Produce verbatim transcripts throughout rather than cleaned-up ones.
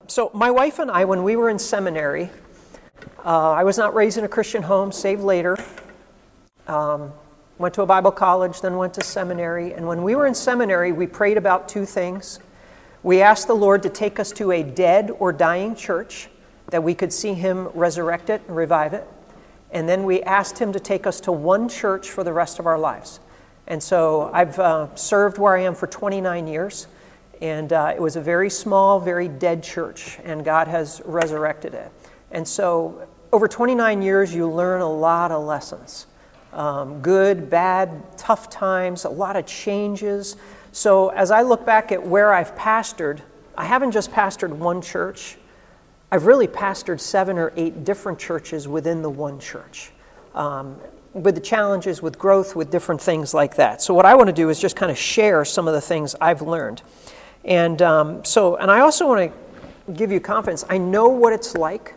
So my wife and I, when we were in seminary, uh, I was not raised in a Christian home, saved later. Um, went to a Bible college, then went to seminary. And when we were in seminary, we prayed about two things. We asked the Lord to take us to a dead or dying church, that we could see Him resurrect it and revive it. And then we asked Him to take us to one church for the rest of our lives. And so I've uh, served where I am for twenty-nine years. And uh, it was a very small, very dead church, and God has resurrected it. And so over twenty-nine years, you learn a lot of lessons. Um, good, bad, tough times, a lot of changes. So as I look back at where I've pastored, I haven't just pastored one church. I've really pastored seven or eight different churches within the one church, um, with the challenges, with growth, with different things like that. So what I want to do is just kind of share some of the things I've learned. And um, so, and I also want to give you confidence. I know what it's like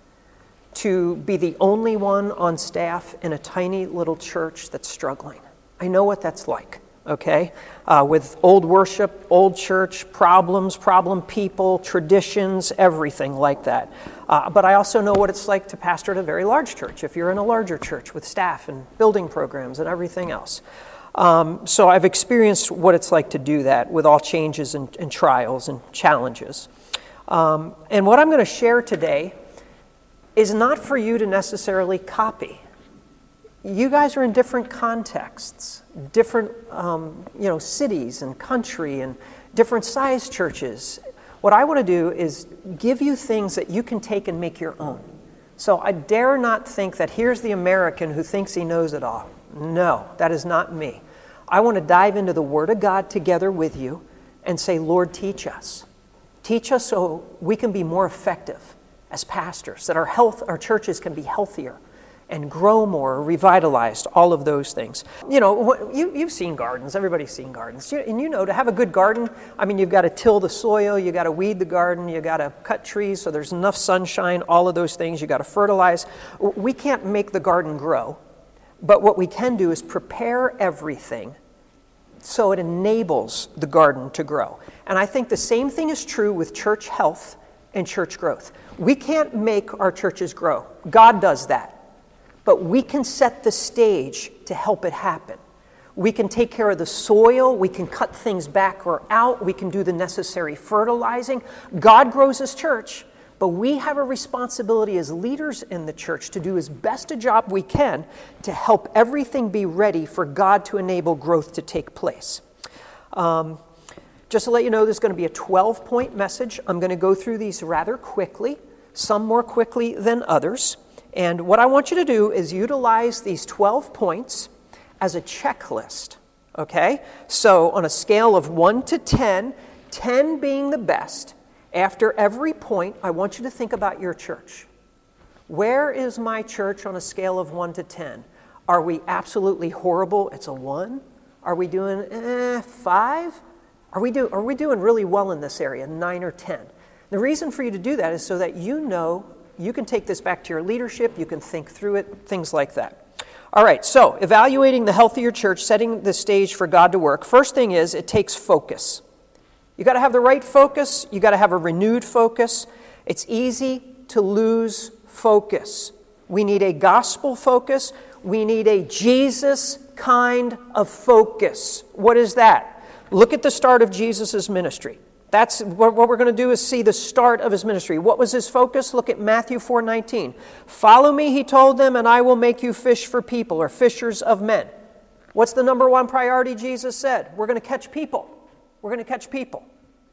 to be the only one on staff in a tiny little church that's struggling. I know what that's like, okay? Uh, with old worship, old church, problems, problem people, traditions, everything like that. Uh, but I also know what it's like to pastor at a very large church, if you're in a larger church with staff and building programs and everything else. Um, so I've experienced what it's like to do that with all changes and, and trials and challenges. Um, and what I'm going to share today is not for you to necessarily copy. You guys are in different contexts, different um, you know, cities and country and different size churches. What I want to do is give you things that you can take and make your own. So I dare not think that here's the American who thinks he knows it all. No, that is not me. I want to dive into the Word of God together with you and say, Lord, teach us. Teach us so we can be more effective as pastors, that our health, our churches can be healthier and grow more, revitalized, all of those things. You know, you, you've seen gardens. Everybody's seen gardens. And you know, to have a good garden, I mean, you've got to till the soil, you got to weed the garden, you got to cut trees so there's enough sunshine, all of those things. You got to fertilize. We can't make the garden grow. But what we can do is prepare everything so it enables the garden to grow. And I think the same thing is true with church health and church growth. We can't make our churches grow. God does that. But we can set the stage to help it happen. We can take care of the soil. We can cut things back or out. We can do the necessary fertilizing. God grows His church. But we have a responsibility as leaders in the church to do as best a job we can to help everything be ready for God to enable growth to take place. Um, just to let you know, there's going to be a twelve-point message. I'm going to go through these rather quickly, some more quickly than others. And what I want you to do is utilize these twelve points as a checklist, okay? So on a scale of one to ten, ten being the best, after every point, I want you to think about your church. Where is my church on a scale of one to ten? Are we absolutely horrible? It's a one. Are we doing eh, five? Are we, do, are we doing really well in this area, nine or ten? The reason for you to do that is so that you know you can take this back to your leadership, you can think through it, things like that. All right, so evaluating the health of your church, setting the stage for God to work. First thing is it takes focus. You got to have the right focus. You got to have a renewed focus. It's easy to lose focus. We need a gospel focus. We need a Jesus kind of focus. What is that? Look at the start of Jesus' ministry. That's what we're going to do is see the start of His ministry. What was His focus? Look at Matthew four nineteen. Follow me, He told them, and I will make you fish for people, or fishers of men. What's the number one priority Jesus said? We're going to catch people. We're going to catch people.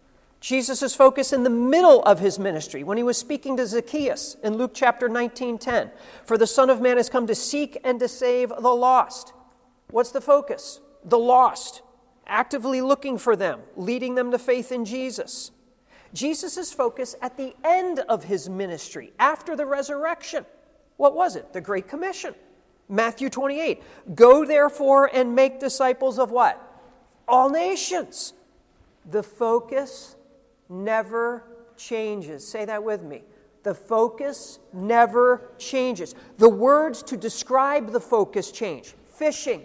Jesus' focus in the middle of His ministry, when He was speaking to Zacchaeus in Luke chapter nineteen ten. For the Son of Man has come to seek and to save the lost. What's the focus? The lost. Actively looking for them, leading them to faith in Jesus. Jesus' focus at the end of His ministry, after the resurrection. What was it? The Great Commission. Matthew twenty-eight. Go therefore and make disciples of what? All nations. The focus never changes. Say that with me. The focus never changes. The words to describe the focus change. Fishing,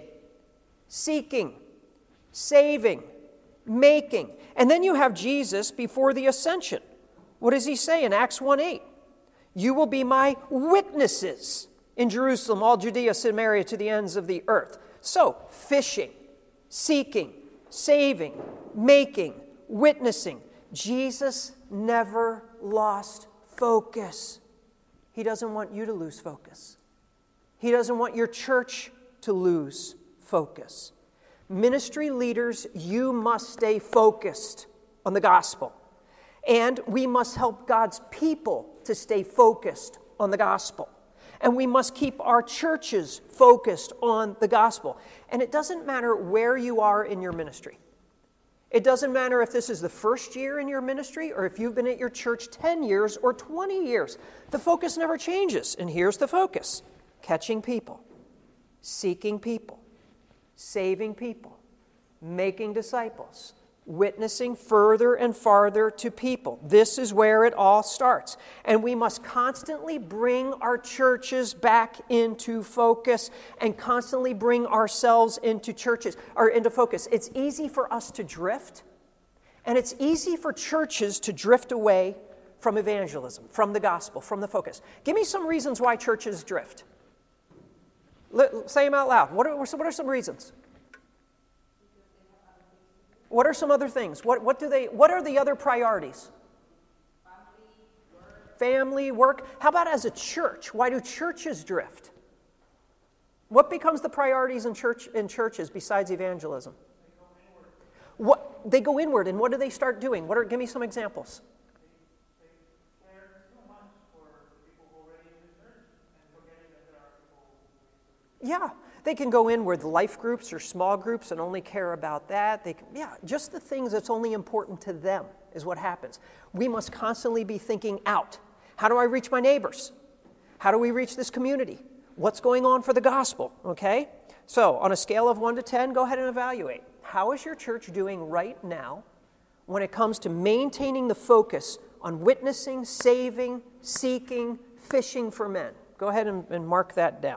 seeking, saving, making. And then you have Jesus before the ascension. What does he say in Acts one eight? You will be my witnesses in Jerusalem, all Judea, Samaria, to the ends of the earth. So, fishing, seeking, saving, making, witnessing. Jesus never lost focus. He doesn't want you to lose focus. He doesn't want your church to lose focus. Ministry leaders, you must stay focused on the gospel. And we must help God's people to stay focused on the gospel. And we must keep our churches focused on the gospel. And it doesn't matter where you are in your ministry. It doesn't matter if this is the first year in your ministry or if you've been at your church ten years or twenty years. The focus never changes. And here's the focus: catching people, seeking people, saving people, making disciples, witnessing further and farther to people. This is where it all starts. And we must constantly bring our churches back into focus and constantly bring ourselves into churches or into focus. It's easy for us to drift, and it's easy for churches to drift away from evangelism, from the gospel, from the focus. Give me some reasons why churches drift. Let, say them out loud. What are, what are some reasons? What are some other things? What, what do they? What are the other priorities? Family, work. Family, work. How about as a church? Why do churches drift? What becomes the priorities in church in churches besides evangelism? They go inward. What they go inward, and what do they start doing? What are? Give me some examples. They, they care too much for people who are already in the church and forgetting that there are people. Yeah. They can go in with life groups or small groups and only care about that. They can, yeah, just the things that's only important to them is what happens. We must constantly be thinking out. How do I reach my neighbors? How do we reach this community? What's going on for the gospel? Okay? So, on a scale of one to ten, go ahead and evaluate. How is your church doing right now when it comes to maintaining the focus on witnessing, saving, seeking, fishing for men? Go ahead and, and mark that down.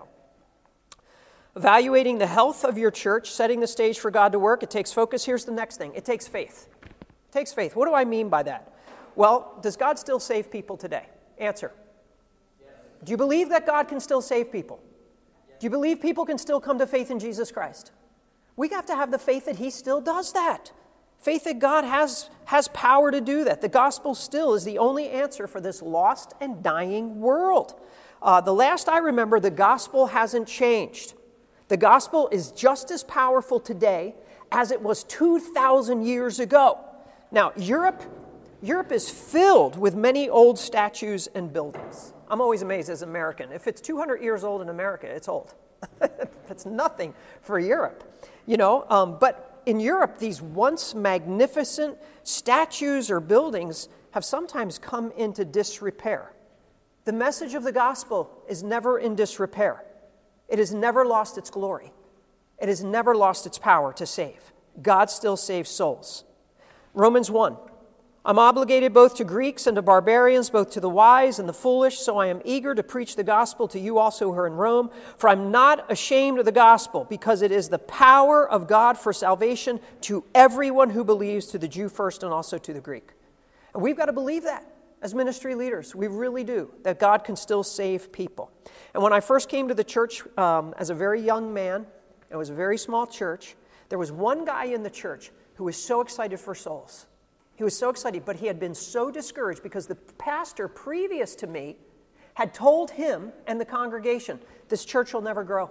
Evaluating the health of your church, setting the stage for God to work, it takes focus. Here's the next thing. It takes faith. It takes faith. What do I mean by that? Well, does God still save people today? Answer. Yes. Do you believe that God can still save people? Yes. Do you believe people can still come to faith in Jesus Christ? We have to have the faith that He still does that. Faith that God has, has power to do that. The gospel still is the only answer for this lost and dying world. Uh, the last I remember, the gospel hasn't changed. The gospel is just as powerful today as it was two thousand years ago. Now, Europe, Europe is filled with many old statues and buildings. I'm always amazed as an American. If it's two hundred years old in America, it's old. That's nothing for Europe. You know, um, but in Europe, these once magnificent statues or buildings have sometimes come into disrepair. The message of the gospel is never in disrepair. It has never lost its glory. It has never lost its power to save. God still saves souls. Romans one, I'm obligated both to Greeks and to barbarians, both to the wise and the foolish, so I am eager to preach the gospel to you also who are in Rome. For I'm not ashamed of the gospel, because it is the power of God for salvation to everyone who believes, to the Jew first and also to the Greek. And we've got to believe that. As ministry leaders, we really do, that God can still save people. And when I first came to the church um, as a very young man, it was a very small church, there was one guy in the church who was so excited for souls. He was so excited, but he had been so discouraged because the pastor previous to me had told him and the congregation, this church will never grow.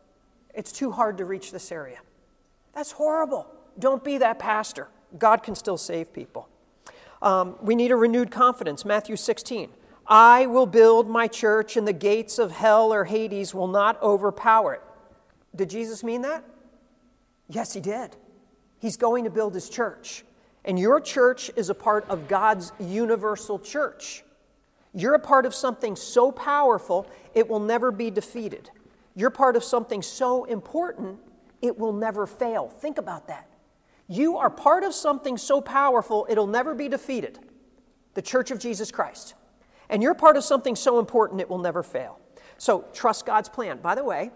It's too hard to reach this area. That's horrible. Don't be that pastor. God can still save people. Um, we need a renewed confidence. Matthew sixteen. I will build my church, and the gates of hell or Hades will not overpower it. Did Jesus mean that? Yes, He did. He's going to build His church. And your church is a part of God's universal church. You're a part of something so powerful, it will never be defeated. You're part of something so important, it will never fail. Think about that. You are part of something so powerful, it'll never be defeated. The Church of Jesus Christ. And you're part of something so important, it will never fail. So trust God's plan. By the way,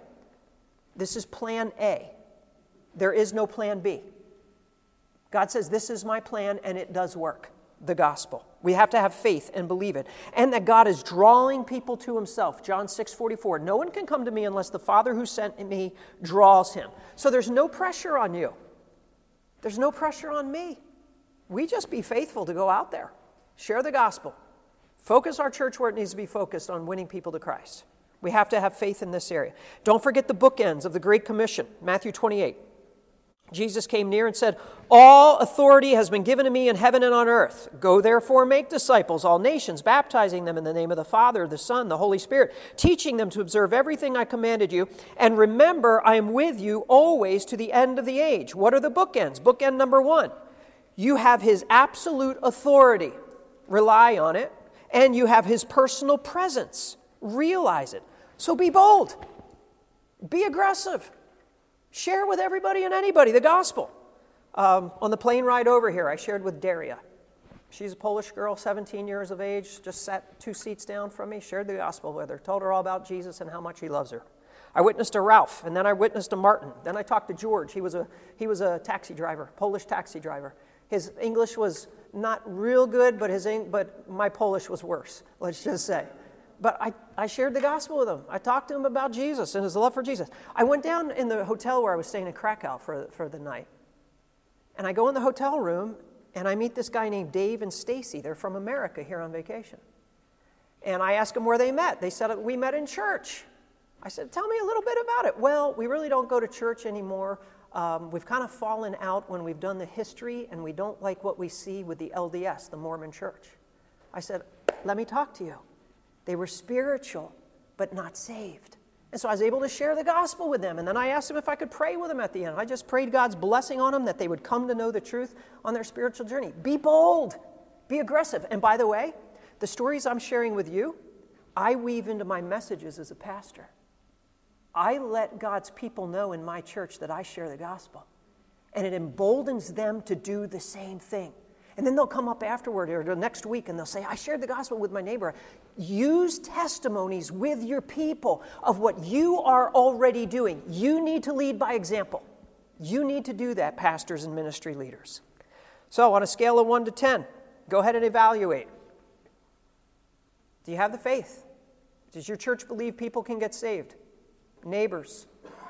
this is plan A. There is no plan B. God says, this is my plan, and it does work. the gospel. We have to have faith and believe it. And that God is drawing people to himself. John six forty-four, no one can come to me unless the Father who sent me draws him. So there's no pressure on you. There's no pressure on me. We just be faithful to go out there, share the gospel, focus our church where it needs to be focused on winning people to Christ. We have to have faith in this area. Don't forget the bookends of the Great Commission, Matthew twenty-eight. Jesus came near and said, all authority has been given to me in heaven and on earth. Go therefore, make disciples, all nations, baptizing them in the name of the Father, the Son, the Holy Spirit, teaching them to observe everything I commanded you. And remember, I am with you always to the end of the age. What are the bookends? Bookend number one. You have his absolute authority. Rely on it. And you have his personal presence. Realize it. So be bold. Be aggressive. Share with everybody and anybody the gospel. Um, on the plane ride over here, I shared with Daria. She's a Polish girl, seventeen years of age, just sat two seats down from me, shared the gospel with her, told her all about Jesus and how much he loves her. I witnessed to Ralph, and then I witnessed to Martin. Then I talked to George. He was a he was a taxi driver, Polish taxi driver. His English was not real good, but his but my Polish was worse, let's just say. But I, I shared the gospel with him. I talked to him about Jesus and his love for Jesus. I went down in the hotel where I was staying in Krakow for, for the night. And I go in the hotel room, and I meet this guy named Dave and Stacy. They're from America here on vacation. And I asked them where they met. They said, we met in church. I said, tell me a little bit about it. Well, we really don't go to church anymore. Um, we've kind of fallen out when we've done the history, and we don't like what we see with the L D S, the Mormon Church. I said, let me talk to you. They were spiritual, but not saved. And so I was able to share the gospel with them. And then I asked them if I could pray with them at the end. I just prayed God's blessing on them, that they would come to know the truth on their spiritual journey. Be bold. Be aggressive. And by the way, the stories I'm sharing with you, I weave into my messages as a pastor. I let God's people know in my church that I share the gospel. And it emboldens them to do the same thing. And then they'll come up afterward or the next week and they'll say, I shared the gospel with my neighbor. Use testimonies with your people of what you are already doing. You need to lead by example. You need to do that, pastors and ministry leaders. So on a scale of one to ten, go ahead and evaluate. Do you have the faith? Does your church believe people can get saved? Neighbors,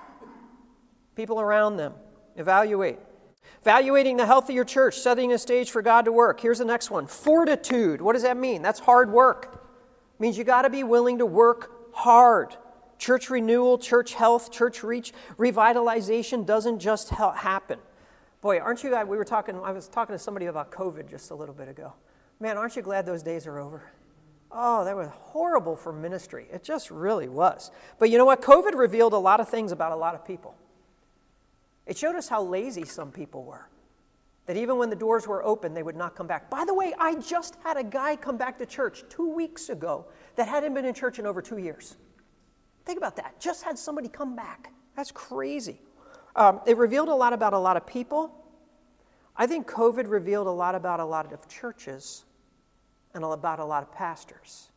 people around them. Evaluate. Evaluating the health of your church, setting a stage for God to work. Here's the next one. Fortitude. What does that mean? That's hard work. It means you got to be willing to work hard. Church renewal, church health, church reach, revitalization doesn't just happen. Boy, aren't you glad we were talking, I was talking to somebody about COVID just a little bit ago. Man, aren't you glad those days are over? Oh, that was horrible for ministry. It just really was. But you know what? COVID revealed a lot of things about a lot of people. It showed us how lazy some people were. That even when the doors were open, they would not come back. By the way, I just had a guy come back to church two weeks ago that hadn't been in church in over two years. Think about that. Just had somebody come back. That's crazy. Um, it revealed a lot about a lot of people. I think COVID revealed a lot about a lot of churches and about a lot of pastors.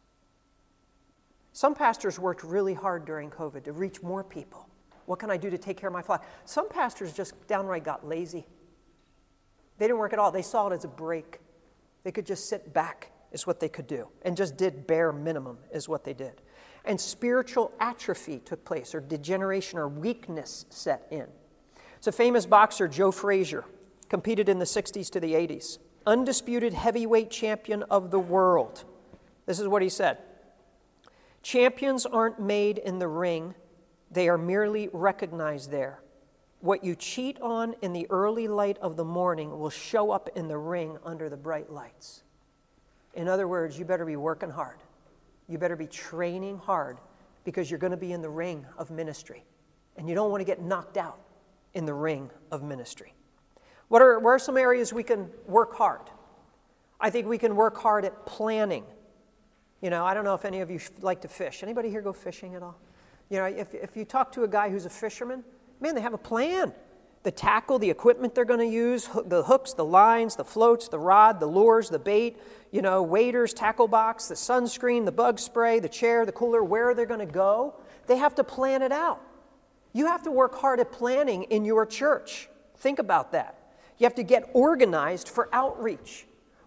Some pastors worked really hard during COVID to reach more people. What can I do to take care of my flock? Some pastors just downright got lazy. They didn't work at all. They saw it as a break. They could just sit back is what they could do, and just did bare minimum is what they did. And spiritual atrophy took place, or degeneration or weakness set in. It's a famous boxer, Joe Frazier, competed in the sixties to the eighties. Undisputed heavyweight champion of the world. This is what he said. Champions aren't made in the ring. They are merely recognized there. What you cheat on in the early light of the morning will show up in the ring under the bright lights. In other words, you better be working hard. You better be training hard because you're going to be in the ring of ministry. And you don't want to get knocked out in the ring of ministry. What are, where are some areas we can work hard? I think we can work hard at planning. You know, I don't know if any of you like to fish. Anybody here go fishing at all? You know, if, if you talk to a guy who's a fisherman, man, they have a plan. The tackle, the equipment they're going to use, the hooks, the lines, the floats, the rod, the lures, the bait, you know, waders, tackle box, the sunscreen, the bug spray, the chair, the cooler, where they're going to go. They have to plan it out. You have to work hard at planning in your church. Think about that. You have to get organized for outreach.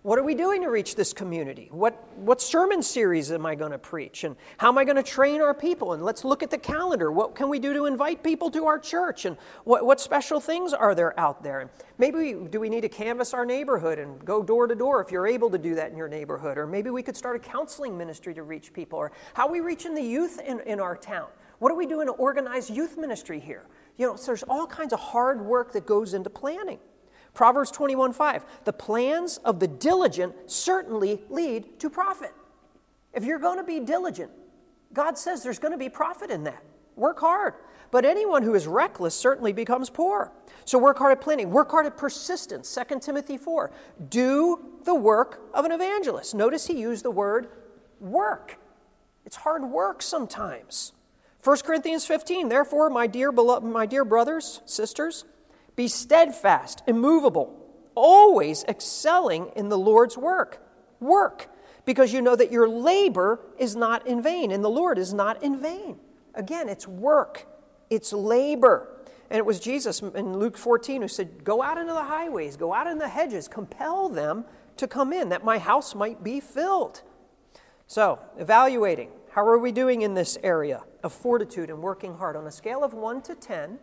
What are we doing to reach this community? What, what sermon series am I going to preach? And how am I going to train our people? And let's look at the calendar. What can we do to invite people to our church? And what, what special things are there out there? And maybe we, do we need to canvass our neighborhood and go door to door if you're able to do that in your neighborhood? Or maybe we could start a counseling ministry to reach people. Or how are we reaching the youth in, in our town? What are we doing to organize youth ministry here? You know, so there's all kinds of hard work that goes into planning. Proverbs twenty-one five, the plans of the diligent certainly lead to profit. If you're going to be diligent, God says there's going to be profit in that. Work hard. But anyone who is reckless certainly becomes poor. So work hard at planning. Work hard at persistence. Second Timothy four, do the work of an evangelist. Notice he used the word work. It's hard work sometimes. First Corinthians fifteen, therefore, my dear beloved, my dear brothers, sisters, be steadfast, immovable, always excelling in the Lord's work. Work, because you know that your labor is not in vain, and the Lord is not in vain. Again, it's work. It's labor. And it was Jesus in Luke fourteen who said, go out into the highways, go out in the hedges, compel them to come in, that my house might be filled. So, evaluating. How are we doing in this area of fortitude and working hard? On a scale of one to ten,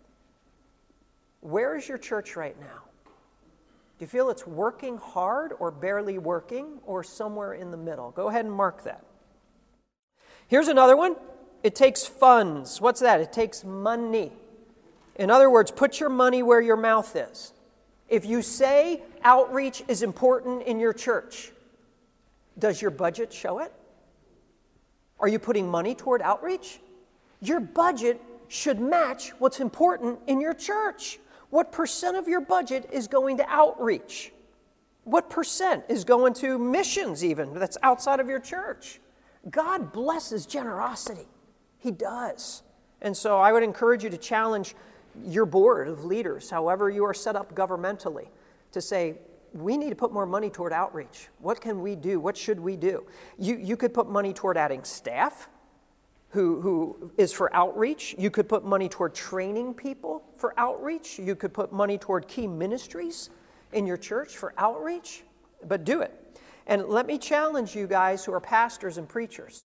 where is your church right now? Do you feel it's working hard or barely working or somewhere in the middle? Go ahead and mark that. Here's another one. It takes funds. What's that? It takes money. In other words, put your money where your mouth is. If you say outreach is important in your church, does your budget show it? Are you putting money toward outreach? Your budget should match what's important in your church. What percent of your budget is going to outreach? What percent is going to missions even that's outside of your church? God blesses generosity. He does. And so I would encourage you to challenge your board of leaders, however you are set up governmentally, to say, we need to put more money toward outreach. What can we do? What should we do? You, you could put money toward adding staff who, who is for outreach. You could put money toward training people for outreach. You could put money toward key ministries in your church for outreach. But do it. And let me challenge you guys who are pastors and preachers.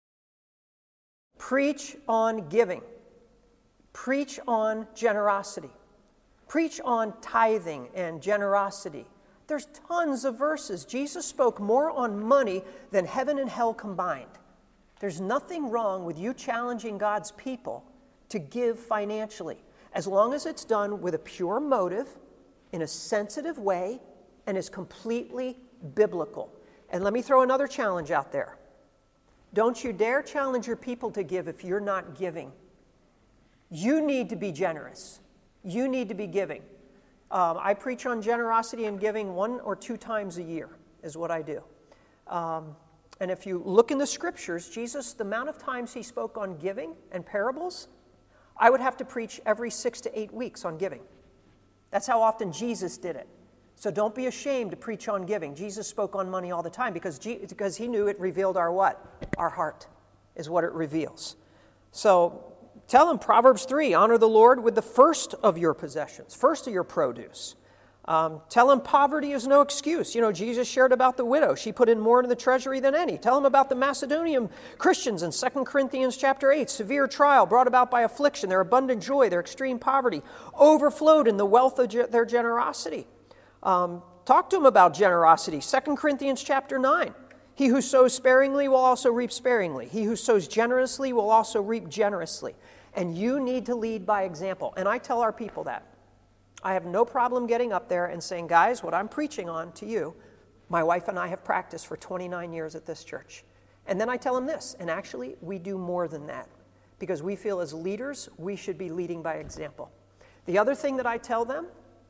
Preach on giving. Preach on generosity. Preach on tithing and generosity. There's tons of verses. Jesus spoke more on money than heaven and hell combined. There's nothing wrong with you challenging God's people to give financially, as long as it's done with a pure motive, in a sensitive way, and is completely biblical. And let me throw another challenge out there. Don't you dare challenge your people to give if you're not giving. You need to be generous. You need to be giving. Um, I preach on generosity and giving one or two times a year is what I do. Um, and if you look in the scriptures, Jesus, the amount of times he spoke on giving and parables, I would have to preach every six to eight weeks on giving. That's how often Jesus did it. So don't be ashamed to preach on giving. Jesus spoke on money all the time because, G- because he knew it revealed our what? Our heart is what it reveals. So tell them Proverbs three, honor the Lord with the first of your possessions, first of your produce. Um, tell them poverty is no excuse. You know, Jesus shared about the widow. She put in more into the treasury than any. Tell them about the Macedonian Christians in Second Corinthians chapter eight. Severe trial brought about by affliction, their abundant joy, their extreme poverty, overflowed in the wealth of ge- their generosity. Um, talk to them about generosity. Second Corinthians chapter nine. He who sows sparingly will also reap sparingly. He who sows generously will also reap generously. And you need to lead by example. And I tell our people that. I have no problem getting up there and saying, guys, what I'm preaching on to you, my wife and I have practiced for twenty-nine years at this church. And then I tell them this, and actually we do more than that, because we feel as leaders we should be leading by example. The other thing that I tell them,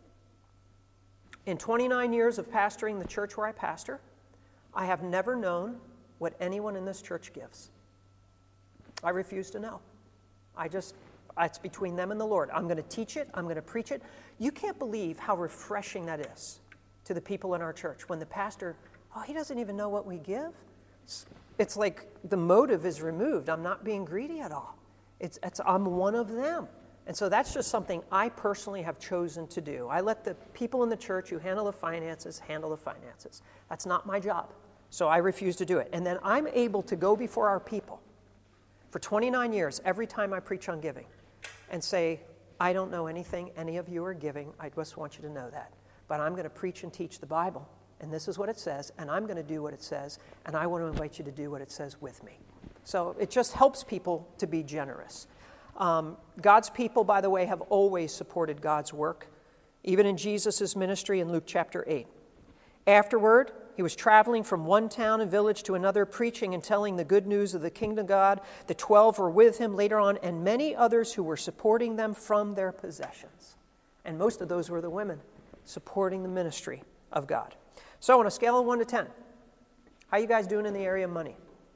in twenty-nine years of pastoring the church where I pastor, I have never known what anyone in this church gives. I refuse to know. I just, it's between them and the Lord. I'm going to teach it. I'm going to preach it. You can't believe how refreshing that is to the people in our church when the pastor, oh, he doesn't even know what we give. It's, it's like the motive is removed. I'm not being greedy at all. It's, it's I'm one of them. And so that's just something I personally have chosen to do. I let the people in the church who handle the finances handle the finances. That's not my job. So I refuse to do it. And then I'm able to go before our people for twenty-nine years every time I preach on giving and say, I don't know anything any of you are giving. I just want you to know that. But I'm going to preach and teach the Bible. And this is what it says. And I'm going to do what it says. And I want to invite you to do what it says with me. So it just helps people to be generous. Um, God's people, by the way, have always supported God's work, even in Jesus' ministry in Luke chapter eight. Afterward, he was traveling from one town and village to another, preaching and telling the good news of the kingdom of God. The twelve were with him later on, and many others who were supporting them from their possessions. And most of those were the women supporting the ministry of God. So on a scale of one to ten, how are you guys doing in the area of money?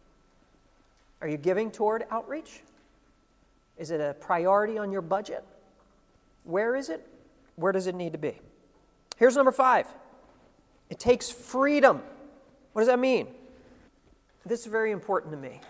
Are you giving toward outreach? Is it a priority on your budget? Where is it? Where does it need to be? Here's number five. It takes freedom. What does that mean? This is very important to me.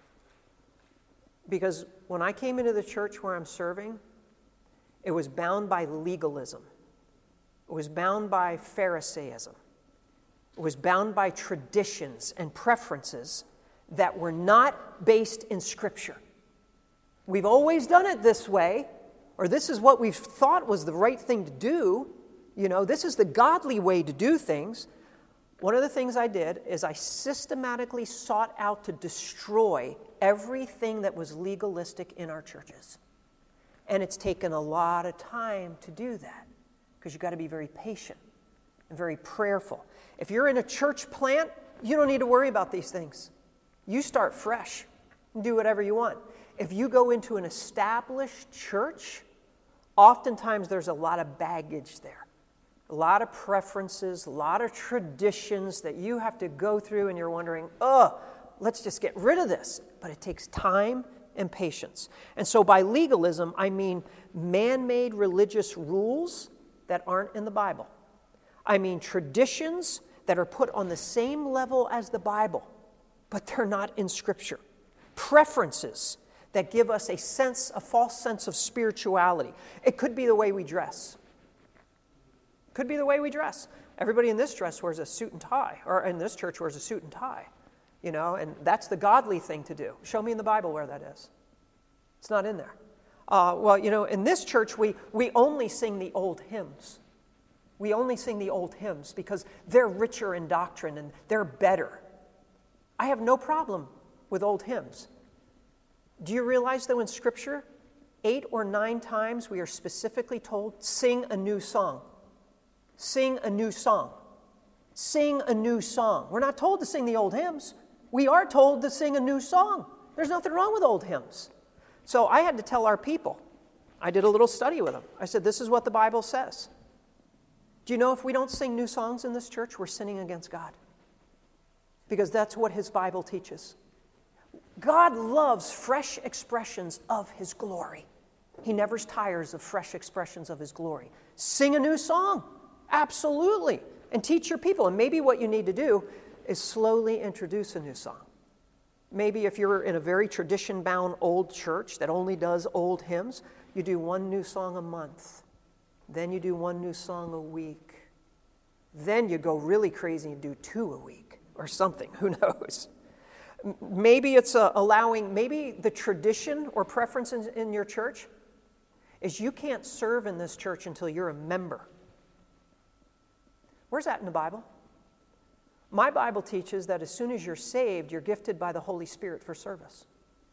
Because when I came into the church where I'm serving, it was bound by legalism. It was bound by Pharisaism. It was bound by traditions and preferences that were not based in Scripture. We've always done it this way, or this is what we've thought was the right thing to do. You know, this is the godly way to do things. One of the things I did is I systematically sought out to destroy everything that was legalistic in our churches. And it's taken a lot of time to do that because you've got to be very patient and very prayerful. If you're in a church plant, you don't need to worry about these things. You start fresh and do whatever you want. If you go into an established church, oftentimes there's a lot of baggage there. A lot of preferences, a lot of traditions that you have to go through, and you're wondering, oh, let's just get rid of this. But it takes time and patience. And so by legalism, I mean man-made religious rules that aren't in the Bible. I mean traditions that are put on the same level as the Bible, but they're not in Scripture. Preferences that give us a sense, a false sense of spirituality. It could be the way we dress. Could be the way we dress. Everybody in this dress wears a suit and tie, or in this church wears a suit and tie, you know, and that's the godly thing to do. Show me in the Bible where that is. It's not in there. Uh, well, you know, in this church we we only sing the old hymns. We only sing the old hymns because they're richer in doctrine and they're better. I have no problem with old hymns. Do you realize that in Scripture, eight or nine times we are specifically told, sing a new song. Sing a new song. Sing a new song. We're not told to sing the old hymns. We are told to sing a new song. There's nothing wrong with old hymns. So I had to tell our people. I did a little study with them. I said, this is what the Bible says. Do you know if we don't sing new songs in this church, we're sinning against God? Because that's what His Bible teaches. God loves fresh expressions of His glory. He never tires of fresh expressions of His glory. Sing a new song. Absolutely. And teach your people. And maybe what you need to do is slowly introduce a new song. Maybe if you're in a very tradition-bound old church that only does old hymns, you do one new song a month. Then you do one new song a week. Then you go really crazy and do two a week or something. Who knows? Maybe it's uh, allowing, maybe the tradition or preference in, in your church is you can't serve in this church until you're a member. Where's that in the Bible? My Bible teaches that as soon as you're saved, you're gifted by the Holy Spirit for service.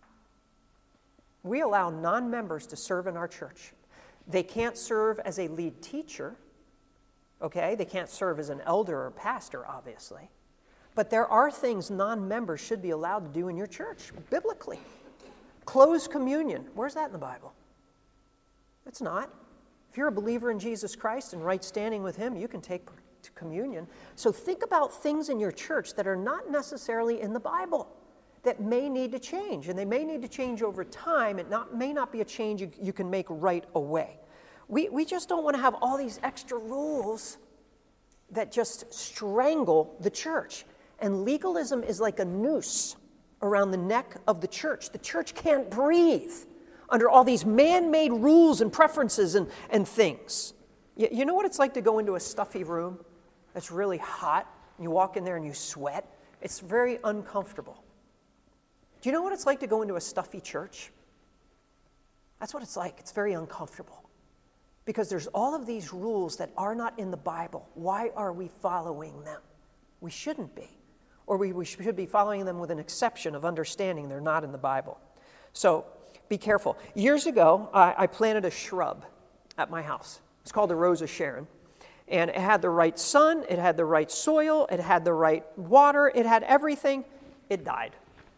We allow non-members to serve in our church. They can't serve as a lead teacher, okay? They can't serve as an elder or pastor, obviously. But there are things non-members should be allowed to do in your church, biblically. Closed communion. Where's that in the Bible? It's not. If you're a believer in Jesus Christ and right standing with Him, you can take communion. So think about things in your church that are not necessarily in the Bible that may need to change. And they may need to change over time. It not, may not be a change you, you can make right away. We, we just don't want to have all these extra rules that just strangle the church. And legalism is like a noose around the neck of the church. The church can't breathe under all these man-made rules and preferences and, and things. You, you know what it's like to go into a stuffy room that's really hot, and you walk in there and you sweat? It's very uncomfortable. Do you know what it's like to go into a stuffy church? That's what it's like. It's very uncomfortable. Because there's all of these rules that are not in the Bible. Why are we following them? We shouldn't be. Or we, we should be following them with an exception of understanding they're not in the Bible. So be careful. Years ago, I, I planted a shrub at my house. It's called the Rose of Sharon. And it had the right sun, it had the right soil, it had the right water, it had everything. It died.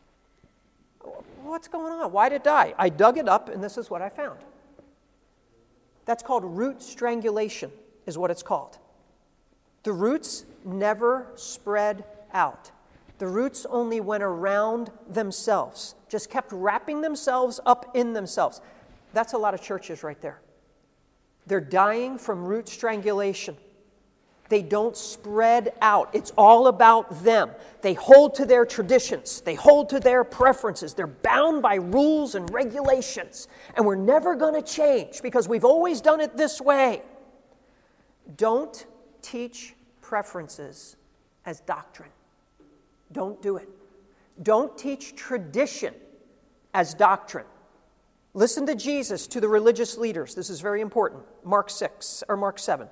What's going on? Why did it die? I dug it up, and this is what I found. That's called root strangulation, is what it's called. The roots never spread out. The roots only went around themselves, just kept wrapping themselves up in themselves. That's a lot of churches right there. They're dying from root strangulation. They don't spread out. It's all about them. They hold to their traditions. They hold to their preferences. They're bound by rules and regulations. And we're never going to change because we've always done it this way. Don't teach preferences as doctrine. Don't do it. Don't teach tradition as doctrine. Listen to Jesus, to the religious leaders. This is very important. Mark six, or Mark seven.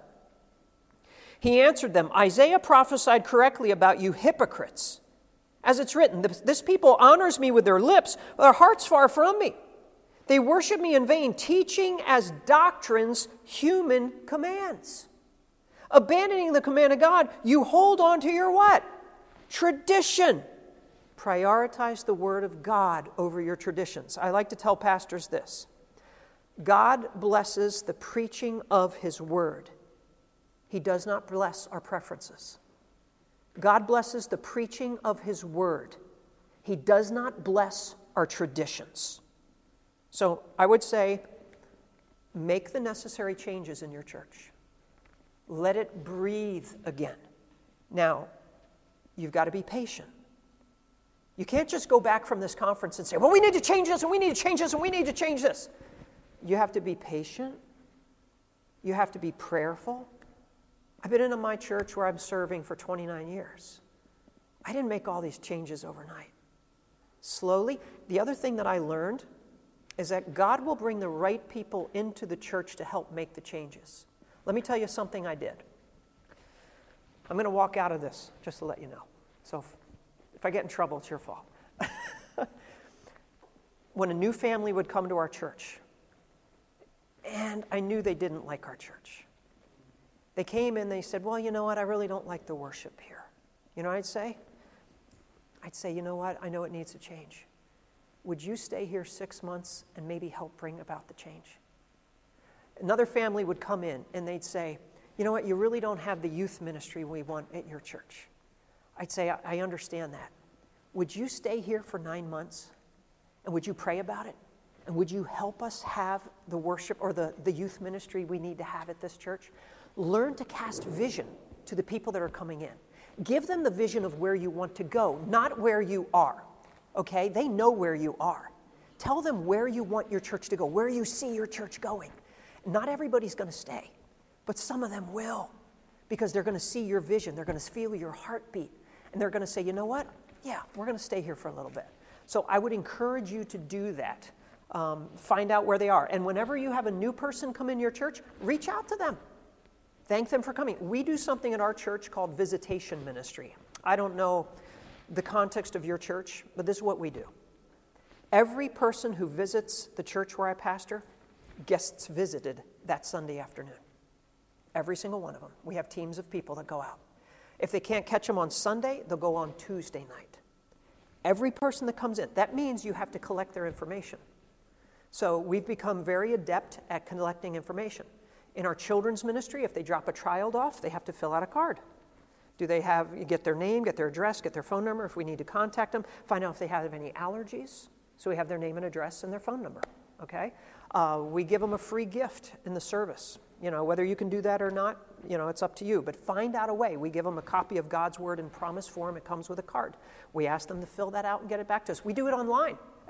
He answered them, Isaiah prophesied correctly about you hypocrites. As it's written, this people honors me with their lips, but their heart's far from me. They worship me in vain, teaching as doctrines human commands. Abandoning the command of God, you hold on to your what? Tradition. Prioritize the word of God over your traditions. I like to tell pastors this. God blesses the preaching of his word. He does not bless our preferences. God blesses the preaching of his word. He does not bless our traditions. So I would say, make the necessary changes in your church. Let it breathe again. Now, you've got to be patient. You can't just go back from this conference and say, well, we need to change this, and we need to change this, and we need to change this. You have to be patient. You have to be prayerful. I've been in my church where I'm serving for twenty-nine years. I didn't make all these changes overnight. Slowly. The other thing that I learned is that God will bring the right people into the church to help make the changes. Let me tell you something I did. I'm going to walk out of this just to let you know. So if, if I get in trouble, it's your fault. When a new family would come to our church, and I knew they didn't like our church. They came in, they said, well, you know what, I really don't like the worship here. You know what I'd say? I'd say, you know what, I know it needs to change. Would you stay here six months and maybe help bring about the change? Another family would come in and they'd say, you know what, you really don't have the youth ministry we want at your church. I'd say, I, I understand that. Would you stay here for nine months and would you pray about it? And would you help us have the worship or the, the youth ministry we need to have at this church? Learn to cast vision to the people that are coming in. Give them the vision of where you want to go, not where you are. Okay? They know where you are. Tell them where you want your church to go, where you see your church going. Not everybody's going to stay, but some of them will because they're going to see your vision. They're going to feel your heartbeat, and they're going to say, you know what? Yeah, we're going to stay here for a little bit. So I would encourage you to do that. Um, find out where they are. And whenever you have a new person come in your church, reach out to them. Thank them for coming. We do something in our church called visitation ministry. I don't know the context of your church, but this is what we do. Every person who visits the church where I pastor gets visited that Sunday afternoon. Every single one of them. We have teams of people that go out. If they can't catch them on Sunday, they'll go on Tuesday night. Every person that comes in, that means you have to collect their information. So we've become very adept at collecting information. In our children's ministry, if they drop a child off, they have to fill out a card. Do they have, you get their name, get their address, get their phone number, if we need to contact them, find out if they have any allergies. So we have their name and address and their phone number, okay? Uh, we give them a free gift in the service. You know, whether you can do that or not, you know, it's up to you. But find out a way. We give them a copy of God's Word in promise form. It comes with a card. We ask them to fill that out and get it back to us. We do it online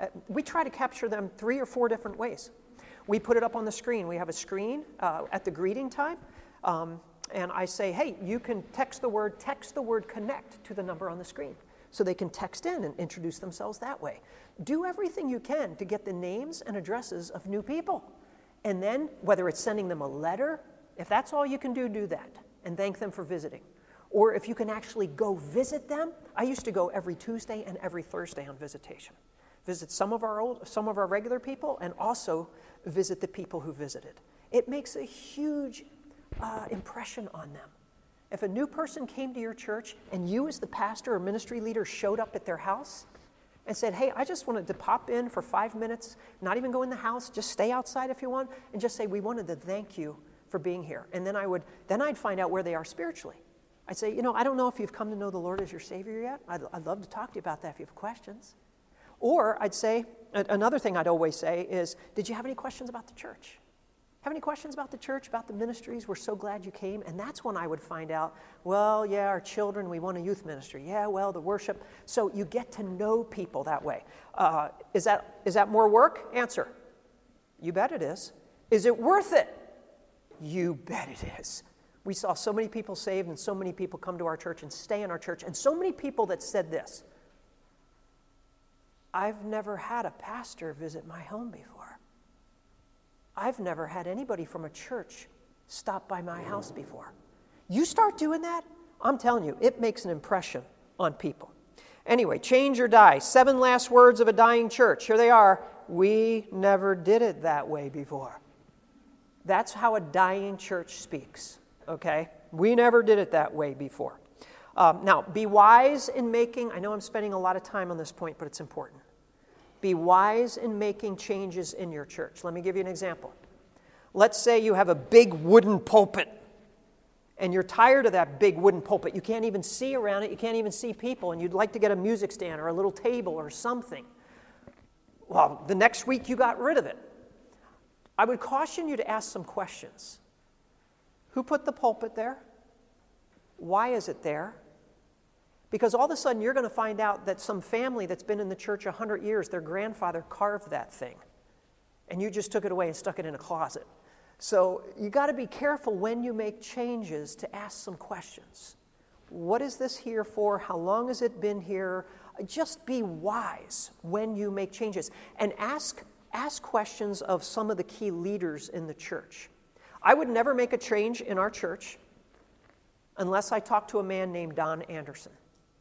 uh, we try to capture them three or four different ways. We put it up on the screen. We have a screen uh, at the greeting time, um, and I say, hey, you can text the word, text the word connect to the number on the screen. So they can text in and introduce themselves that way. Do everything you can to get the names and addresses of new people. And then, whether it's sending them a letter, if that's all you can do, do that, and thank them for visiting. Or if you can actually go visit them. I used to go every Tuesday and every Thursday on visitation. Visit some of our old, some of our regular people, and also visit the people who visited. It makes a huge uh, impression on them. If a new person came to your church and you as the pastor or ministry leader showed up at their house and said, hey, I just wanted to pop in for five minutes, not even go in the house, just stay outside if you want, and just say, we wanted to thank you for being here. And then I would, then I'd find out where they are spiritually. I'd say, you know, I don't know if you've come to know the Lord as your Savior yet. I'd, I'd love to talk to you about that if you have questions. Or I'd say, another thing I'd always say is, did you have any questions about the church? Have any questions about the church, about the ministries? We're so glad you came. And that's when I would find out, well, yeah, our children, we want a youth ministry. Yeah, well, the worship. So you get to know people that way. Uh, is that is that more work? Answer. You bet it is. Is it worth it? You bet it is. We saw so many people saved and so many people come to our church and stay in our church. And so many people that said this, I've never had a pastor visit my home before. I've never had anybody from a church stop by my house before. You start doing that, I'm telling you, it makes an impression on people. Anyway, change or die. Seven last words of a dying church. Here they are. We never did it that way before. That's how a dying church speaks, okay? We never did it that way before. Um, now, be wise in making, I know I'm spending a lot of time on this point, but it's important. Be wise in making changes in your church. Let me give you an example. Let's say you have a big wooden pulpit, and you're tired of that big wooden pulpit. You can't even see around it. You can't even see people, and you'd like to get a music stand or a little table or something. Well, the next week you got rid of it. I would caution you to ask some questions. Who put the pulpit there? Why is it there? Because all of a sudden you're going to find out that some family that's been in the church a hundred years, their grandfather carved that thing. And you just took it away and stuck it in a closet. So you got to be careful when you make changes to ask some questions. What is this here for? How long has it been here? Just be wise when you make changes. And ask, ask questions of some of the key leaders in the church. I would never make a change in our church unless I talked to a man named Don Anderson.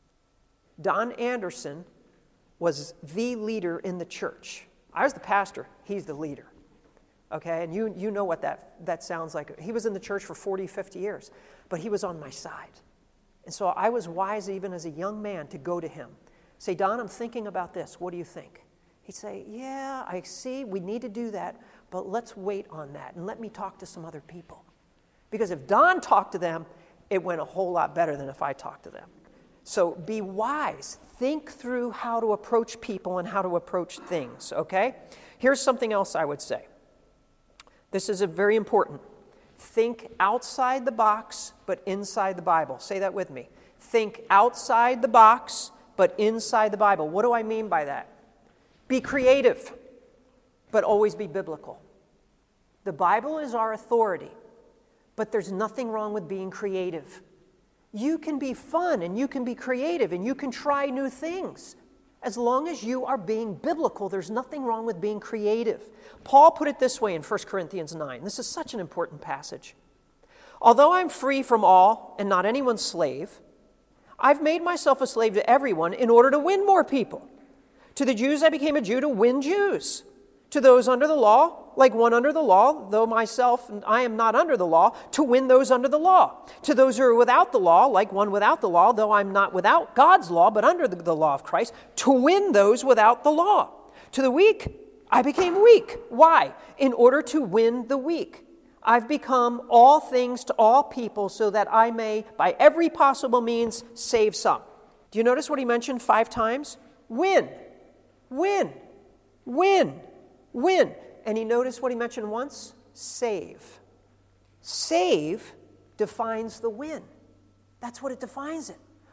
Don Anderson was the leader in the church. I was the pastor. He's the leader. Okay, and you, you know what that, that sounds like. He was in the church for forty, fifty years, but he was on my side. And so I was wise even as a young man to go to him. Say, Don, I'm thinking about this. What do you think? He'd say, yeah, I see. We need to do that, but let's wait on that and let me talk to some other people. Because if Don talked to them, it went a whole lot better than if I talked to them. So be wise. Think through how to approach people and how to approach things, okay? Here's something else I would say. This is a very important. Think outside the box, but inside the Bible. Say that with me. Think outside the box, but inside the Bible. What do I mean by that? Be creative, but always be biblical. The Bible is our authority, but there's nothing wrong with being creative. You can be fun and you can be creative and you can try new things. As long as you are being biblical, there's nothing wrong with being creative. Paul put it this way in First Corinthians nine. This is such an important passage. Although I'm free from all and not anyone's slave, I've made myself a slave to everyone in order to win more people. To the Jews I became a Jew to win Jews. To those under the law, like one under the law, though myself I am not under the law, to win those under the law. To those who are without the law, like one without the law, though I'm not without God's law, but under the, the law of Christ, to win those without the law. To the weak, I became weak. Why? In order to win the weak. I've become all things to all people so that I may, by every possible means, save some. Do you notice what he mentioned five times? Win, win, win. Win. And he noticed what he mentioned once? Save. Save defines the win. That's what it defines it.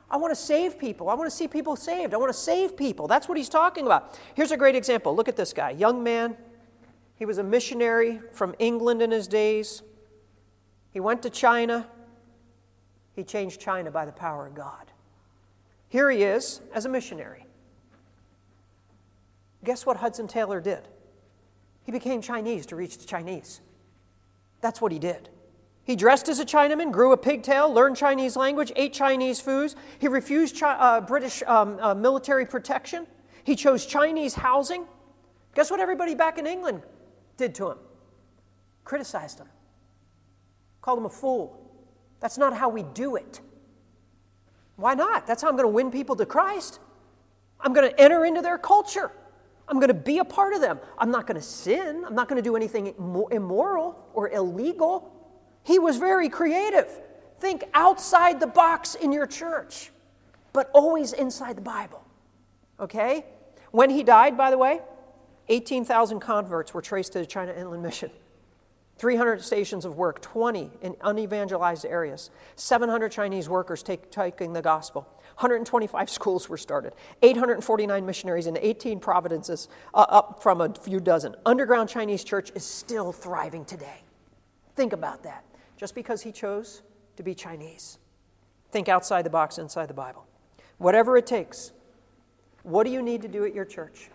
I want to save people. I want to see people saved. I want to save people. That's what he's talking about. Here's a great example. Look at this guy, young man. He was a missionary from England in his days. He went to China. He changed China by the power of God. Here he is as a missionary. Guess what Hudson Taylor did? He became Chinese to reach the Chinese. That's what he did. He dressed as a Chinaman, grew a pigtail, learned Chinese language, ate Chinese foods. He refused Chi- uh, British um, uh, military protection. He chose Chinese housing. Guess what everybody back in England did to him? Criticized him. Called him a fool. That's not how we do it. Why not? That's how I'm going to win people to Christ. I'm going to enter into their culture. I'm going to be a part of them. I'm not going to sin. I'm not going to do anything immoral or illegal. He was very creative. Think outside the box in your church, but always inside the Bible. Okay? When he died, by the way, eighteen thousand converts were traced to the China Inland Mission. three hundred stations of work, twenty in unevangelized areas, seven hundred Chinese workers take, taking the gospel, one hundred twenty-five schools were started, eight hundred forty-nine missionaries in eighteen provinces, uh, up from a few dozen. Underground Chinese church is still thriving today. Think about that. Just because he chose to be Chinese. Think outside the box, inside the Bible. Whatever it takes. What do you need to do at your church?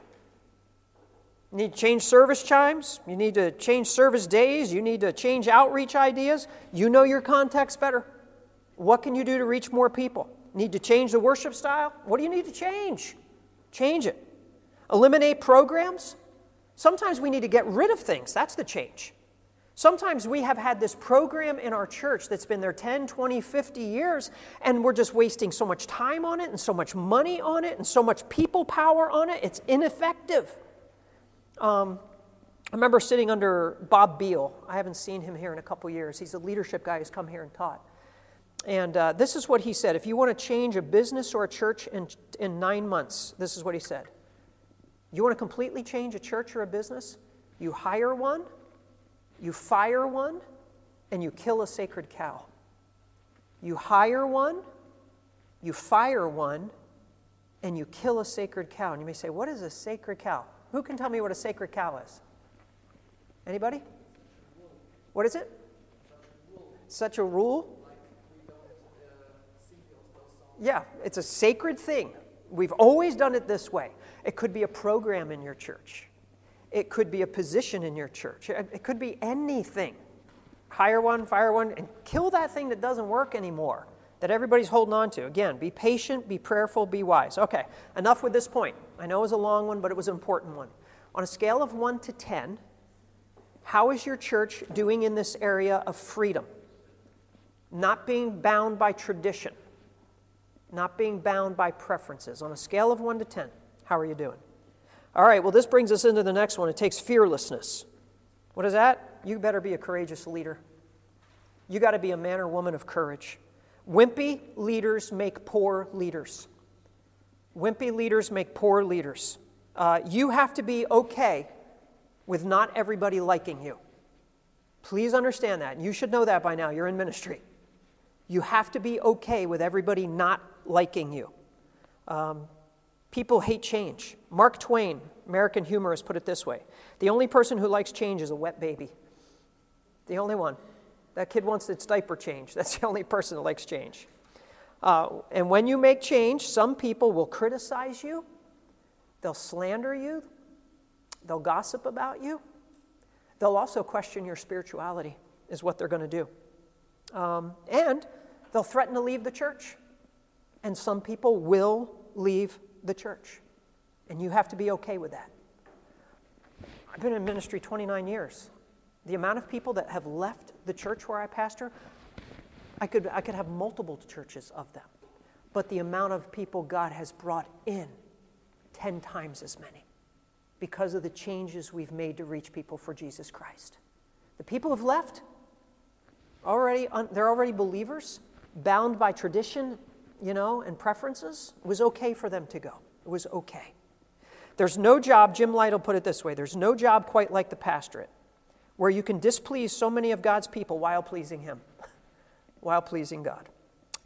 You need to change service chimes. You need to change service days. You need to change outreach ideas. You know your context better. What can you do to reach more people? Need to change the worship style? What do you need to change? Change it. Eliminate programs. Sometimes we need to get rid of things. That's the change. Sometimes we have had this program in our church that's been there ten, twenty, fifty years, and we're just wasting so much time on it and so much money on it and so much people power on it. It's ineffective. Um, I remember sitting under Bob Beal. I haven't seen him here in a couple years. He's a leadership guy who's come here and taught. And uh, this is what he said. If you want to change a business or a church in, in nine months, this is what he said. You want to completely change a church or a business? You hire one, you fire one, and you kill a sacred cow. You hire one, you fire one, and you kill a sacred cow. And you may say, what is a sacred cow? Who can tell me what a sacred cow is? Anybody? What is it? Such a rule? Yeah, it's a sacred thing. We've always done it this way. It could be a program in your church. It could be a position in your church. It could be anything. Hire one, fire one, and kill that thing that doesn't work anymore, that everybody's holding on to. Again, be patient, be prayerful, be wise. Okay, enough with this point. I know it was a long one, but it was an important one. On a scale of one to ten, how is your church doing in this area of freedom? Not being bound by tradition. Not being bound by preferences. On a scale of one to ten, how are you doing? All right, well, this brings us into the next one. It takes fearlessness. What is that? You better be a courageous leader. You got to be a man or woman of courage. Wimpy leaders make poor leaders. Wimpy leaders make poor leaders. Uh, you have to be okay with not everybody liking you. Please understand that. You should know that by now. You're in ministry. You have to be okay with everybody not liking you. Um, people hate change. Mark Twain, American humorist, put it this way. The only person who likes change is a wet baby. The only one. That kid wants its diaper changed. That's the only person that likes change. Uh, and when you make change, some people will criticize you. They'll slander you. They'll gossip about you. They'll also question your spirituality, is what they're going to do. Um, and they'll threaten to leave the church. And some people will leave the church. And you have to be okay with that. I've been in ministry twenty-nine years. The amount of people that have left the church where I pastor, I could, I could have multiple churches of them. But the amount of people God has brought in, ten times as many, because of the changes we've made to reach people for Jesus Christ. The people have left. Already, they're already believers, bound by tradition, you know, and preferences. It was okay for them to go. It was okay. There's no job, Jim Lytle put it this way, there's no job quite like the pastorate, where you can displease so many of God's people while pleasing Him, while pleasing God.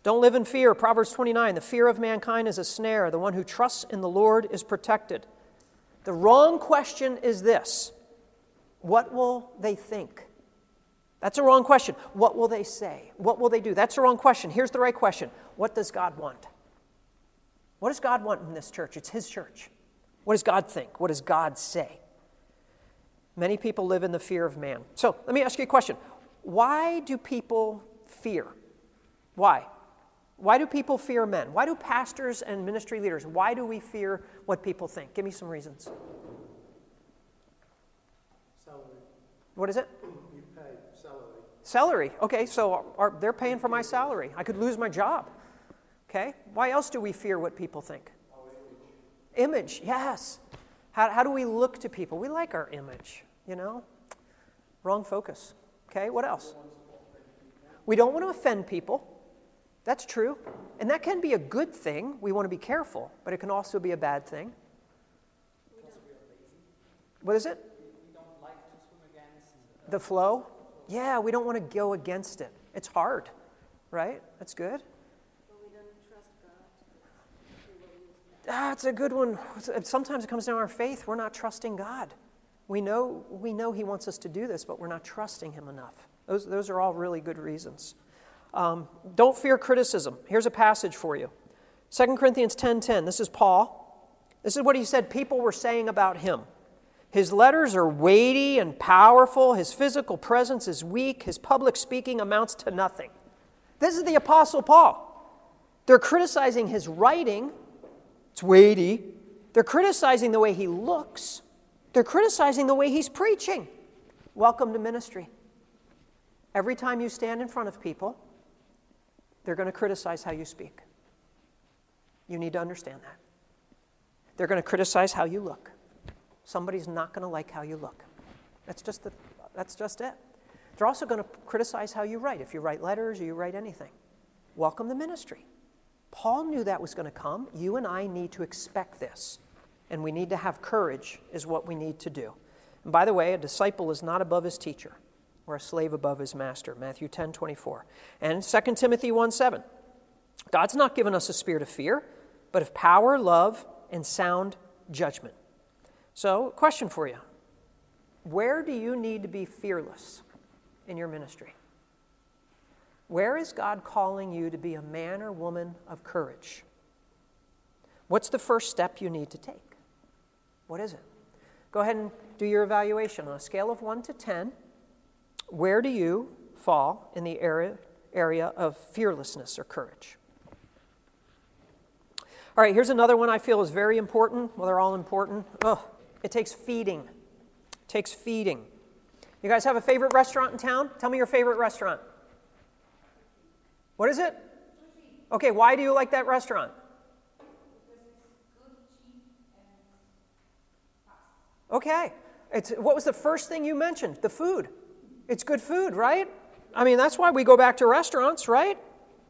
Don't live in fear. Proverbs twenty-nine, the fear of mankind is a snare. The one who trusts in the Lord is protected. The wrong question is this: what will they think? That's a wrong question. What will they say? What will they do? That's the wrong question. Here's the right question. What does God want? What does God want in this church? It's His church. What does God think? What does God say? Many people live in the fear of man. So let me ask you a question. Why do people fear? Why? Why do people fear men? Why do pastors and ministry leaders, why do we fear what people think? Give me some reasons. Salary. What is it? You pay salary. Salary. Okay, so are, they're paying for my salary. I could lose my job. Okay? Why else do we fear what people think? Oh, image. Image, yes. How, how do we look to people? We like our image, you know? Wrong focus. Okay, what else? We don't want to offend people. That's true. And that can be a good thing. We want to be careful, but it can also be a bad thing. What is it? We don't like to swim against The flow? Yeah, we don't want to go against it. It's hard, right? That's good. But we don't trust God. That's a good one. Sometimes it comes down to our faith. We're not trusting God. We know we know He wants us to do this, but we're not trusting Him enough. Those, those are all really good reasons. Um, don't fear criticism. Here's a passage for you. Second Corinthians ten ten. This is Paul. This is what he said people were saying about him. His letters are weighty and powerful. His physical presence is weak. His public speaking amounts to nothing. This is the Apostle Paul. They're criticizing his writing. It's weighty. They're criticizing the way he looks. They're criticizing the way he's preaching. Welcome to ministry. Every time you stand in front of people, they're going to criticize how you speak. You need to understand that. They're going to criticize how you look. Somebody's not going to like how you look. That's just the, that's just it. They're also going to criticize how you write. If you write letters or you write anything. Welcome to ministry. Paul knew that was going to come. You and I need to expect this. And we need to have courage is what we need to do. And by the way, a disciple is not above his teacher, or a slave above his master. Matthew ten twenty-four. And Second Timothy one seven. God's not given us a spirit of fear, but of power, love, and sound judgment. So, question for you. Where do you need to be fearless in your ministry? Where is God calling you to be a man or woman of courage? What's the first step you need to take? What is it? Go ahead and do your evaluation. On a scale of one to ten, where do you fall in the area, area of fearlessness or courage? All right, here's another one I feel is very important. Well, they're all important. Ugh, it takes feeding. It takes feeding. You guys have a favorite restaurant in town? Tell me your favorite restaurant. What is it? Okay, why do you like that restaurant? Okay. It's, what was the first thing you mentioned? The food. It's good food, right? I mean, that's why we go back to restaurants, right?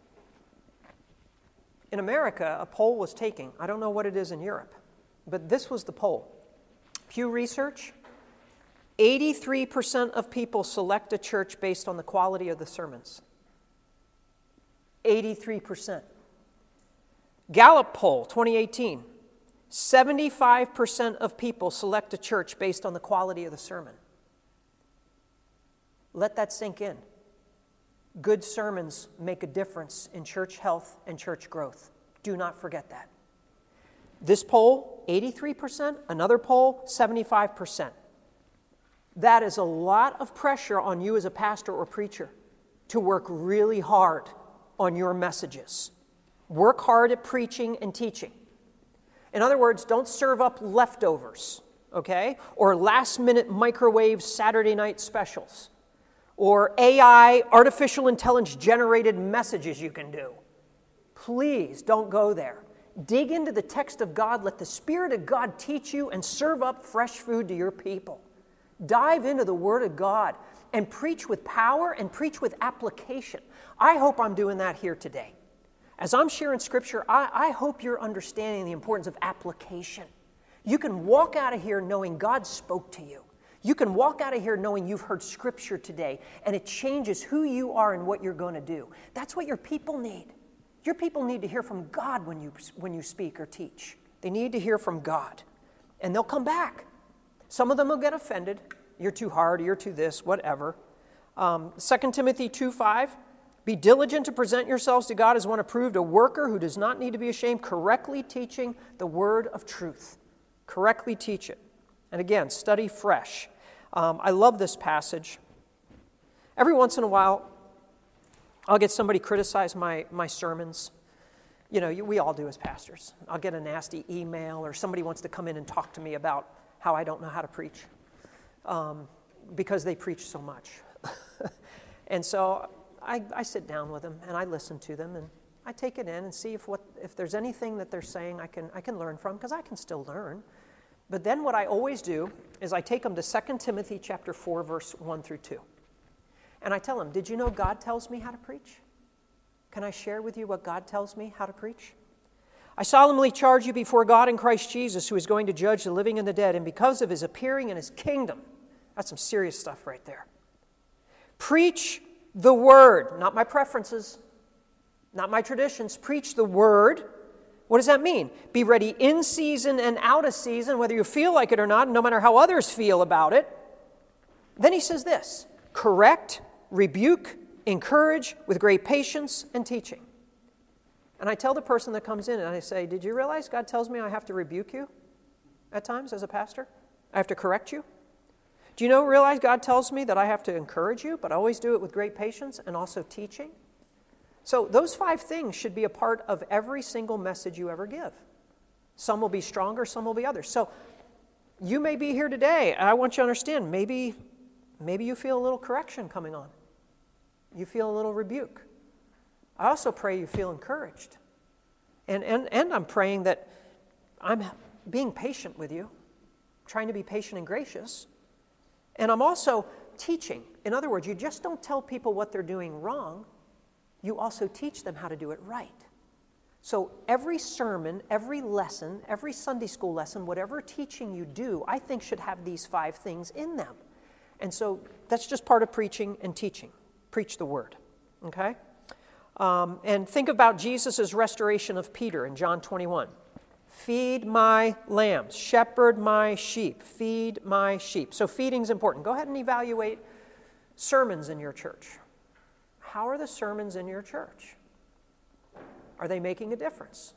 In America, a poll was taken. I don't know what it is in Europe, but this was the poll. Pew Research, eighty-three percent of people select a church based on the quality of the sermons. eighty-three percent. Gallup poll, twenty eighteen. seventy-five percent of people select a church based on the quality of the sermon. Let that sink in. Good sermons make a difference in church health and church growth. Do not forget that. This poll, eighty-three percent. Another poll, seventy-five percent. That is a lot of pressure on you as a pastor or preacher to work really hard on your messages. Work hard at preaching and teaching. In other words, don't serve up leftovers, okay? Or last-minute microwave Saturday night specials. Or A I, artificial intelligence-generated messages you can do. Please don't go there. Dig into the text of God. Let the Spirit of God teach you and serve up fresh food to your people. Dive into the Word of God and preach with power and preach with application. I hope I'm doing that here today. As I'm sharing Scripture, I, I hope you're understanding the importance of application. You can walk out of here knowing God spoke to you. You can walk out of here knowing you've heard Scripture today, and it changes who you are and what you're going to do. That's what your people need. Your people need to hear from God when you, when you speak or teach. They need to hear from God. And they'll come back. Some of them will get offended. You're too hard, you're too this, whatever. Um, Second Timothy two five, be diligent to present yourselves to God as one approved, a worker who does not need to be ashamed, correctly teaching the word of truth. Correctly teach it. And again, study fresh. Um, I love this passage. Every once in a while, I'll get somebody criticize my, my sermons. You know, we all do as pastors. I'll get a nasty email, or somebody wants to come in and talk to me about how I don't know how to preach um, because they preach so much. And so I, I sit down with them and I listen to them and I take it in and see if what if there's anything that they're saying I can I can learn from, because I can still learn. But then what I always do is I take them to Second Timothy chapter four, verse one through two. And I tell them, did you know God tells me how to preach? Can I share with you what God tells me how to preach? I solemnly charge you before God in Christ Jesus, who is going to judge the living and the dead, and because of his appearing in his kingdom. That's some serious stuff right there. Preach the word, not my preferences, not my traditions. Preach the word. What does that mean? Be ready in season and out of season, whether you feel like it or not, no matter how others feel about it. Then he says this, correct, rebuke, encourage with great patience and teaching. And I tell the person that comes in and I say, did you realize God tells me I have to rebuke you at times as a pastor? I have to correct you? Do you know, realize God tells me that I have to encourage you, but I always do it with great patience and also teaching? So those five things should be a part of every single message you ever give. Some will be stronger, some will be others. So you may be here today, and I want you to understand, maybe, maybe you feel a little correction coming on. You feel a little rebuke. I also pray you feel encouraged. And, and, and I'm praying that I'm being patient with you, trying to be patient and gracious. And I'm also teaching. In other words, you just don't tell people what they're doing wrong. You also teach them how to do it right. So every sermon, every lesson, every Sunday school lesson, whatever teaching you do, I think should have these five things in them. And so that's just part of preaching and teaching. Preach the word. Okay? Um, and think about Jesus' restoration of Peter in John twenty-one. Feed my lambs, shepherd my sheep, feed my sheep. So feeding's important. Go ahead and evaluate sermons in your church. How are the sermons in your church? Are they making a difference?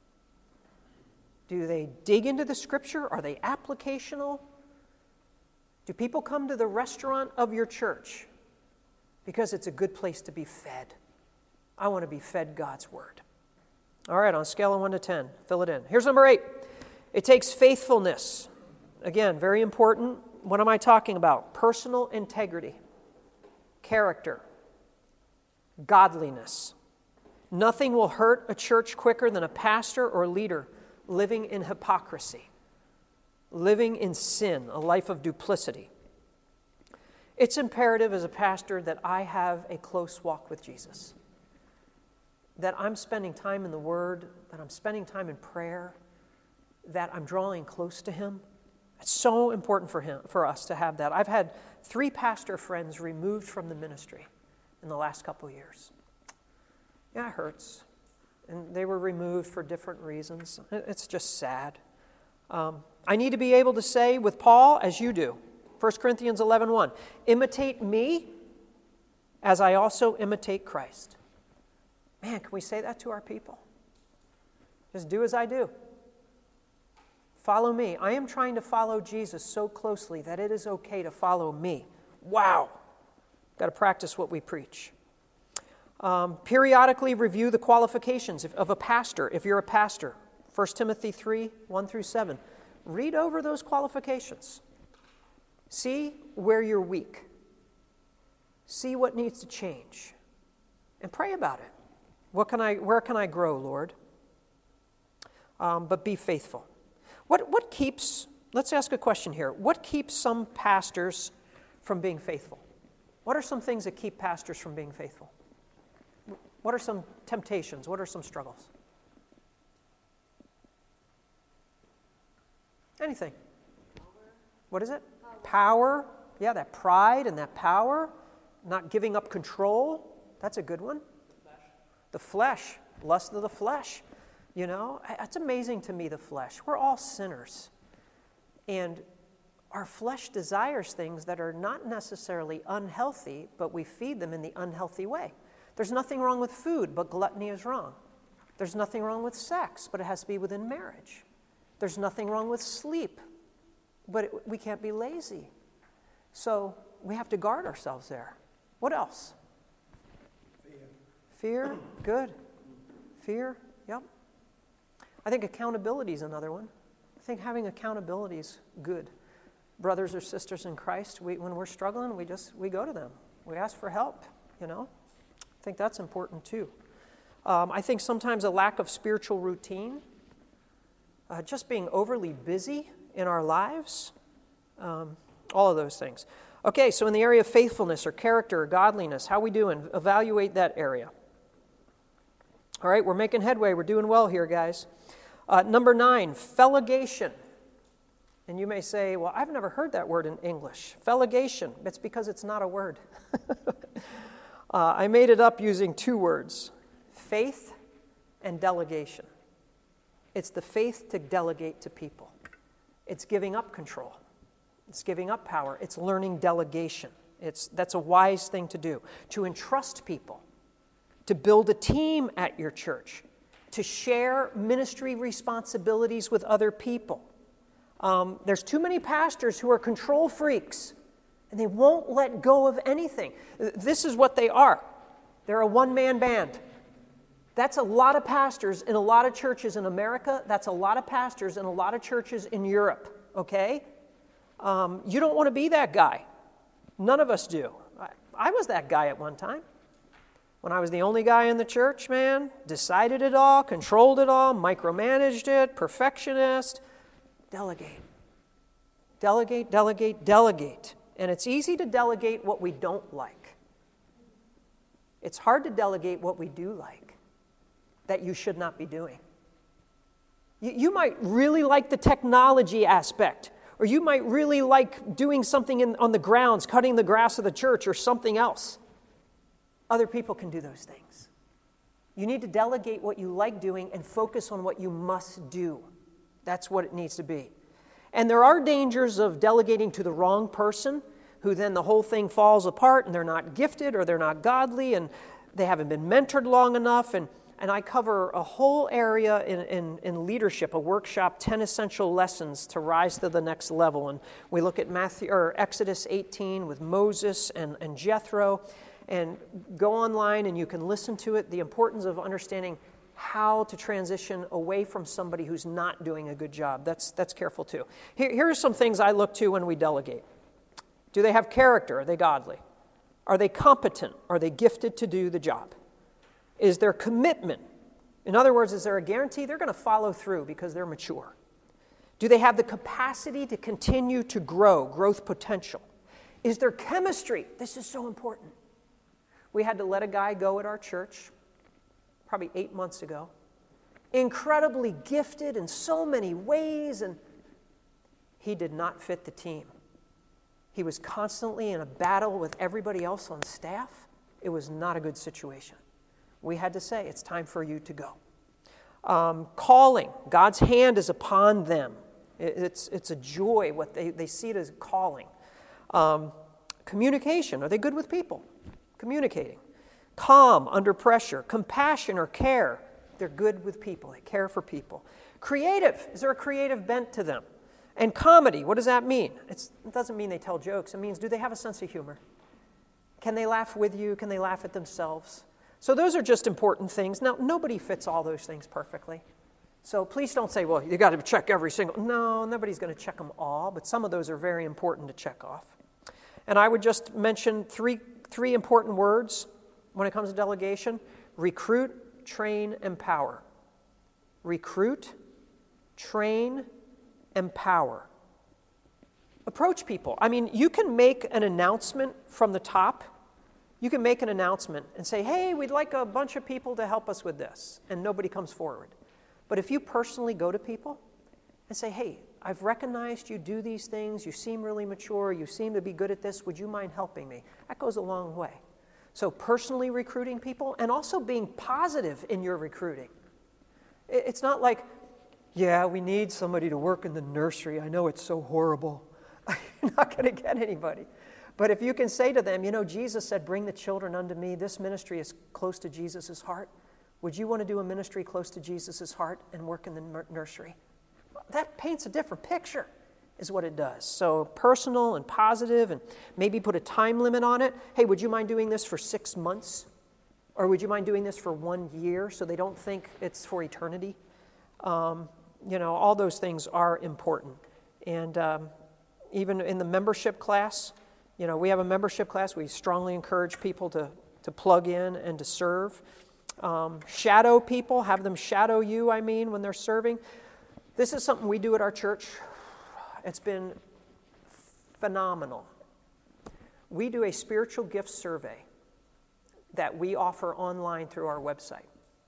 Do they dig into the scripture? Are they applicational? Do people come to the restaurant of your church because it's a good place to be fed? I want to be fed God's word. All right, on a scale of one to ten, fill it in. Here's number eight. It takes faithfulness. Again, very important. What am I talking about? Personal integrity, character, godliness. Nothing will hurt a church quicker than a pastor or leader living in hypocrisy, living in sin, a life of duplicity. It's imperative as a pastor that I have a close walk with Jesus, that I'm spending time in the Word, that I'm spending time in prayer, that I'm drawing close to Him. It's so important for him, for us to have that. I've had three pastor friends removed from the ministry in the last couple of years. Yeah, it hurts. And they were removed for different reasons. It's just sad. Um, I need to be able to say with Paul, as you do, First Corinthians eleven one, imitate me as I also imitate Christ. Man, can we say that to our people? Just do as I do. Follow me. I am trying to follow Jesus so closely that it is okay to follow me. Wow. Got to practice what we preach. Um, periodically review the qualifications of a pastor, if you're a pastor. First Timothy three, one through seven. Read over those qualifications. See where you're weak. See what needs to change. And pray about it. What can I, where can I grow, Lord? Um, but be faithful. What, what keeps, let's ask a question here. What keeps some pastors from being faithful? What are some things that keep pastors from being faithful? What are some temptations? What are some struggles? Anything. Power. What is it? Power. Power. Yeah, that pride and that power. Not giving up control. That's a good one. The flesh. lust of the flesh. You know, it's amazing to me, the flesh. We're all sinners. And our flesh desires things that are not necessarily unhealthy, but we feed them in the unhealthy way. There's nothing wrong with food, but gluttony is wrong. There's nothing wrong with sex, but it has to be within marriage. There's nothing wrong with sleep, but it, we can't be lazy. So we have to guard ourselves there. What else? Fear. Fear, good. Fear, yep. I think accountability is another one. I think having accountability is good. Brothers or sisters in Christ, we, when we're struggling, we just we go to them. We ask for help, you know. I think that's important too. Um, I think sometimes a lack of spiritual routine, uh, just being overly busy in our lives, um, all of those things. Okay, so in the area of faithfulness or character or godliness, how we doing? Evaluate that area. All right, we're making headway. We're doing well here, guys. Uh, number nine, felligation. And you may say, well, I've never heard that word in English. Felligation. It's because it's not a word. uh, I made it up using two words, faith and delegation. It's the faith to delegate to people. It's giving up control. It's giving up power. It's learning delegation. It's, that's a wise thing to do. To entrust people. To build a team at your church. To share ministry responsibilities with other people. Um, there's too many pastors who are control freaks, and they won't let go of anything. This is what they are. They're a one-man band. That's a lot of pastors in a lot of churches in America. That's a lot of pastors in a lot of churches in Europe, okay? Um, you don't want to be that guy. None of us do. I, I was that guy at one time. When I was the only guy in the church, man, decided it all, controlled it all, micromanaged it, perfectionist. Delegate. Delegate, delegate, delegate. And it's easy to delegate what we don't like. It's hard to delegate what we do like, that you should not be doing. You, you might really like the technology aspect, or you might really like doing something in, on the grounds, cutting the grass of the church, or something else. Other people can do those things. You need to delegate what you like doing and focus on what you must do. That's what it needs to be. And there are dangers of delegating to the wrong person, who then the whole thing falls apart and they're not gifted or they're not godly and they haven't been mentored long enough. And, and I cover a whole area in, in, in leadership, a workshop, ten essential lessons to rise to the next level. And we look at Matthew or Exodus eighteen with Moses and, and Jethro. And go online and you can listen to it, the importance of understanding how to transition away from somebody who's not doing a good job. That's, that's careful too. Here, here are some things I look to when we delegate. Do they have character? Are they godly? Are they competent? Are they gifted to do the job? Is there commitment? In other words, is there a guarantee they're going to follow through because they're mature? Do they have the capacity to continue to grow, growth potential? Is there chemistry? This is so important. We had to let a guy go at our church probably eight months ago. Incredibly gifted in so many ways, and he did not fit the team. He was constantly in a battle with everybody else on staff. It was not a good situation. We had to say, it's time for you to go. Um, calling. God's hand is upon them. It, it's, it's a joy. What they, they see it as calling. Um, communication. Are they good with people? Communicating. Calm under pressure. Compassion or care. They're good with people. They care for people. Creative. Is there a creative bent to them? And comedy. What does that mean? It's, it doesn't mean they tell jokes. It means, do they have a sense of humor? Can they laugh with you? Can they laugh at themselves? So those are just important things. Now, nobody fits all those things perfectly. So please don't say, well, you got to check every single. No, nobody's going to check them all, but some of those are very important to check off. And I would just mention three Three important words when it comes to delegation: recruit, train, empower. Recruit, train, empower. Approach people. I mean, you can make an announcement from the top. You can make an announcement and say, hey, we'd like a bunch of people to help us with this, and nobody comes forward. But if you personally go to people and say, hey, I've recognized you do these things, you seem really mature, you seem to be good at this, would you mind helping me? That goes a long way. So personally recruiting people and also being positive in your recruiting. It's not like, yeah, we need somebody to work in the nursery. I know it's so horrible. You're not going to get anybody. But if you can say to them, you know, Jesus said, bring the children unto me. This ministry is close to Jesus' heart. Would you want to do a ministry close to Jesus' heart and work in the nursery? That paints a different picture, is what it does. So personal and positive, and maybe put a time limit on it. Hey, would you mind doing this for six months? Or would you mind doing this for one year so they don't think it's for eternity? Um, you know, all those things are important. And um, even in the membership class, you know, we have a membership class. We strongly encourage people to, to plug in and to serve. Um, shadow people, have them shadow you, I mean, when they're serving. This is something we do at our church. It's been phenomenal. We do a spiritual gifts survey that we offer online through our website.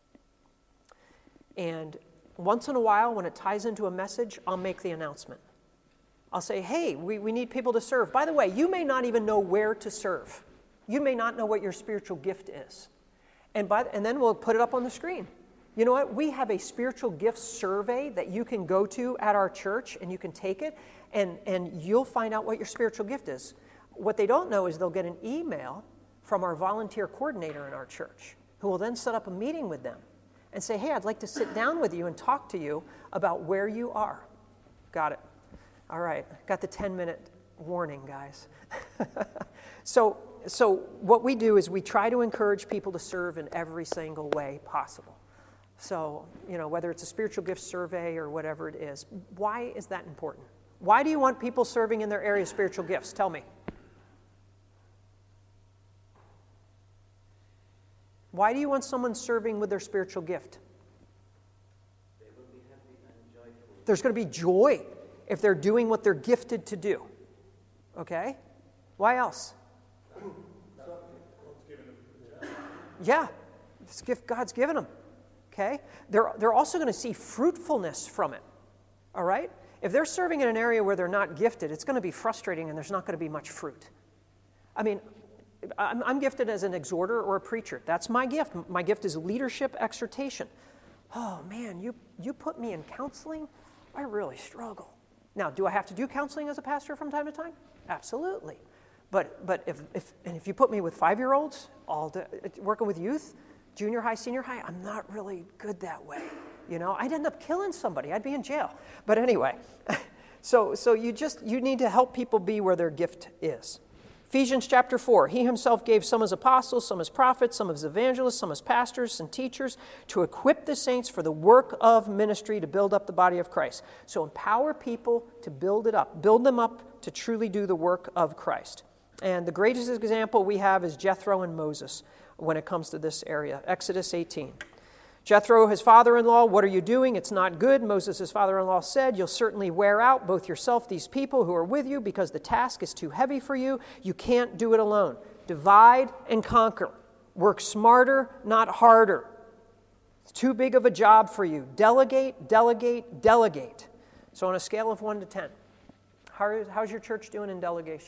And once in a while, when it ties into a message, I'll make the announcement. I'll say, hey, we, we need people to serve. By the way, you may not even know where to serve. You may not know what your spiritual gift is. And, by, and then we'll put it up on the screen. You know what? We have a spiritual gifts survey that you can go to at our church, and you can take it, and, and you'll find out what your spiritual gift is. What they don't know is they'll get an email from our volunteer coordinator in our church, who will then set up a meeting with them and say, hey, I'd like to sit down with you and talk to you about where you are. Got it. All right. Got the ten-minute warning, guys. so, so what we do is we try to encourage people to serve in every single way possible. So, you know, whether it's a spiritual gift survey or whatever it is, why is that important? Why do you want people serving in their area of spiritual gifts? Tell me. Why do you want someone serving with their spiritual gift? They will be happy and joyful. There's going to be joy if they're doing what they're gifted to do. Okay? Why else? Yeah, it's a gift God's given them. Okay? They're, they're also going to see fruitfulness from it. All right? If they're serving in an area where they're not gifted, it's going to be frustrating and there's not going to be much fruit. I mean, I'm, I'm gifted as an exhorter or a preacher. That's my gift. My gift is leadership exhortation. Oh, man, you, you put me in counseling? I really struggle. Now, do I have to do counseling as a pastor from time to time? Absolutely. But but if if and if you put me with five-year-olds, all day, working with youth, junior high, senior high, I'm not really good that way. You know, I'd end up killing somebody. I'd be in jail. But anyway, so so you just you need to help people be where their gift is. Ephesians chapter four, he himself gave some as apostles, some as prophets, some as evangelists, some as pastors and teachers to equip the saints for the work of ministry to build up the body of Christ. So empower people to build it up, build them up to truly do the work of Christ. And the greatest example we have is Jethro and Moses when it comes to this area. Exodus eighteen. Jethro, his father-in-law, what are you doing? It's not good. Moses, his father-in-law, said, you'll certainly wear out both yourself, these people who are with you, because the task is too heavy for you. You can't do it alone. Divide and conquer. Work smarter, not harder. It's too big of a job for you. Delegate, delegate, delegate. So on a scale of one to ten, how is, how's your church doing in delegation?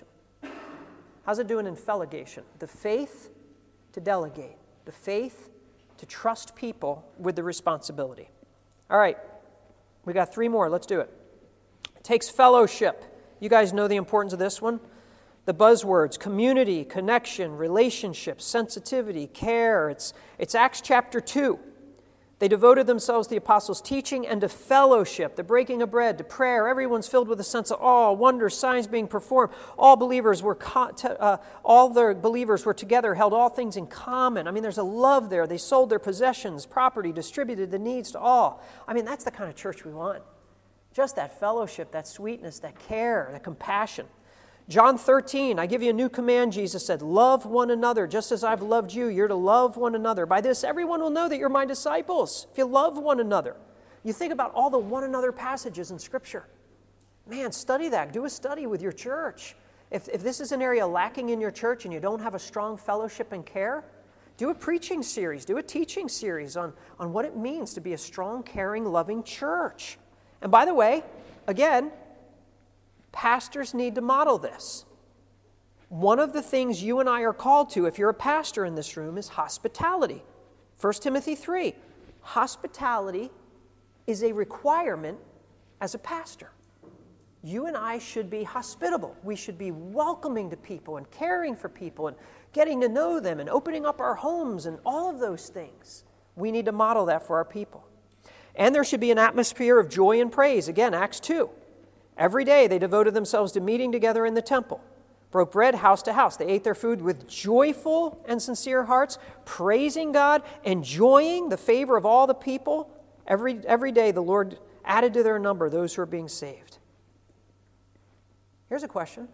How's it doing in feligation? The faith to delegate. The faith to trust people with the responsibility. All right, we got three more. Let's do it. It takes fellowship. You guys know the importance of this one. The buzzwords: community, connection, relationship, sensitivity, care. It's, it's Acts chapter two. They devoted themselves to the apostles' teaching and to fellowship, the breaking of bread, to prayer. Everyone's filled with a sense of awe, wonders, signs being performed. All believers were, co- to, uh, all the believers were together, held all things in common. I mean, there's a love there. They sold their possessions, property, distributed the needs to all. I mean, that's the kind of church we want. Just that fellowship, that sweetness, that care, that compassion. John thirteen, I give you a new command, Jesus said, love one another just as I've loved you. You're to love one another. By this, everyone will know that you're my disciples, if you love one another. You think about all the one another passages in Scripture. Man, study that. Do a study with your church. If, if this is an area lacking in your church and you don't have a strong fellowship and care, do a preaching series, do a teaching series on, on what it means to be a strong, caring, loving church. And by the way, again, pastors need to model this. One of the things you and I are called to, if you're a pastor in this room, is hospitality. First Timothy three, hospitality is a requirement as a pastor. You and I should be hospitable. We should be welcoming to people and caring for people and getting to know them and opening up our homes and all of those things. We need to model that for our people. And there should be an atmosphere of joy and praise. Again, Acts two. Every day they devoted themselves to meeting together in the temple, broke bread house to house. They ate their food with joyful and sincere hearts, praising God, enjoying the favor of all the people. Every, every day the Lord added to their number those who are being saved. Here's a question.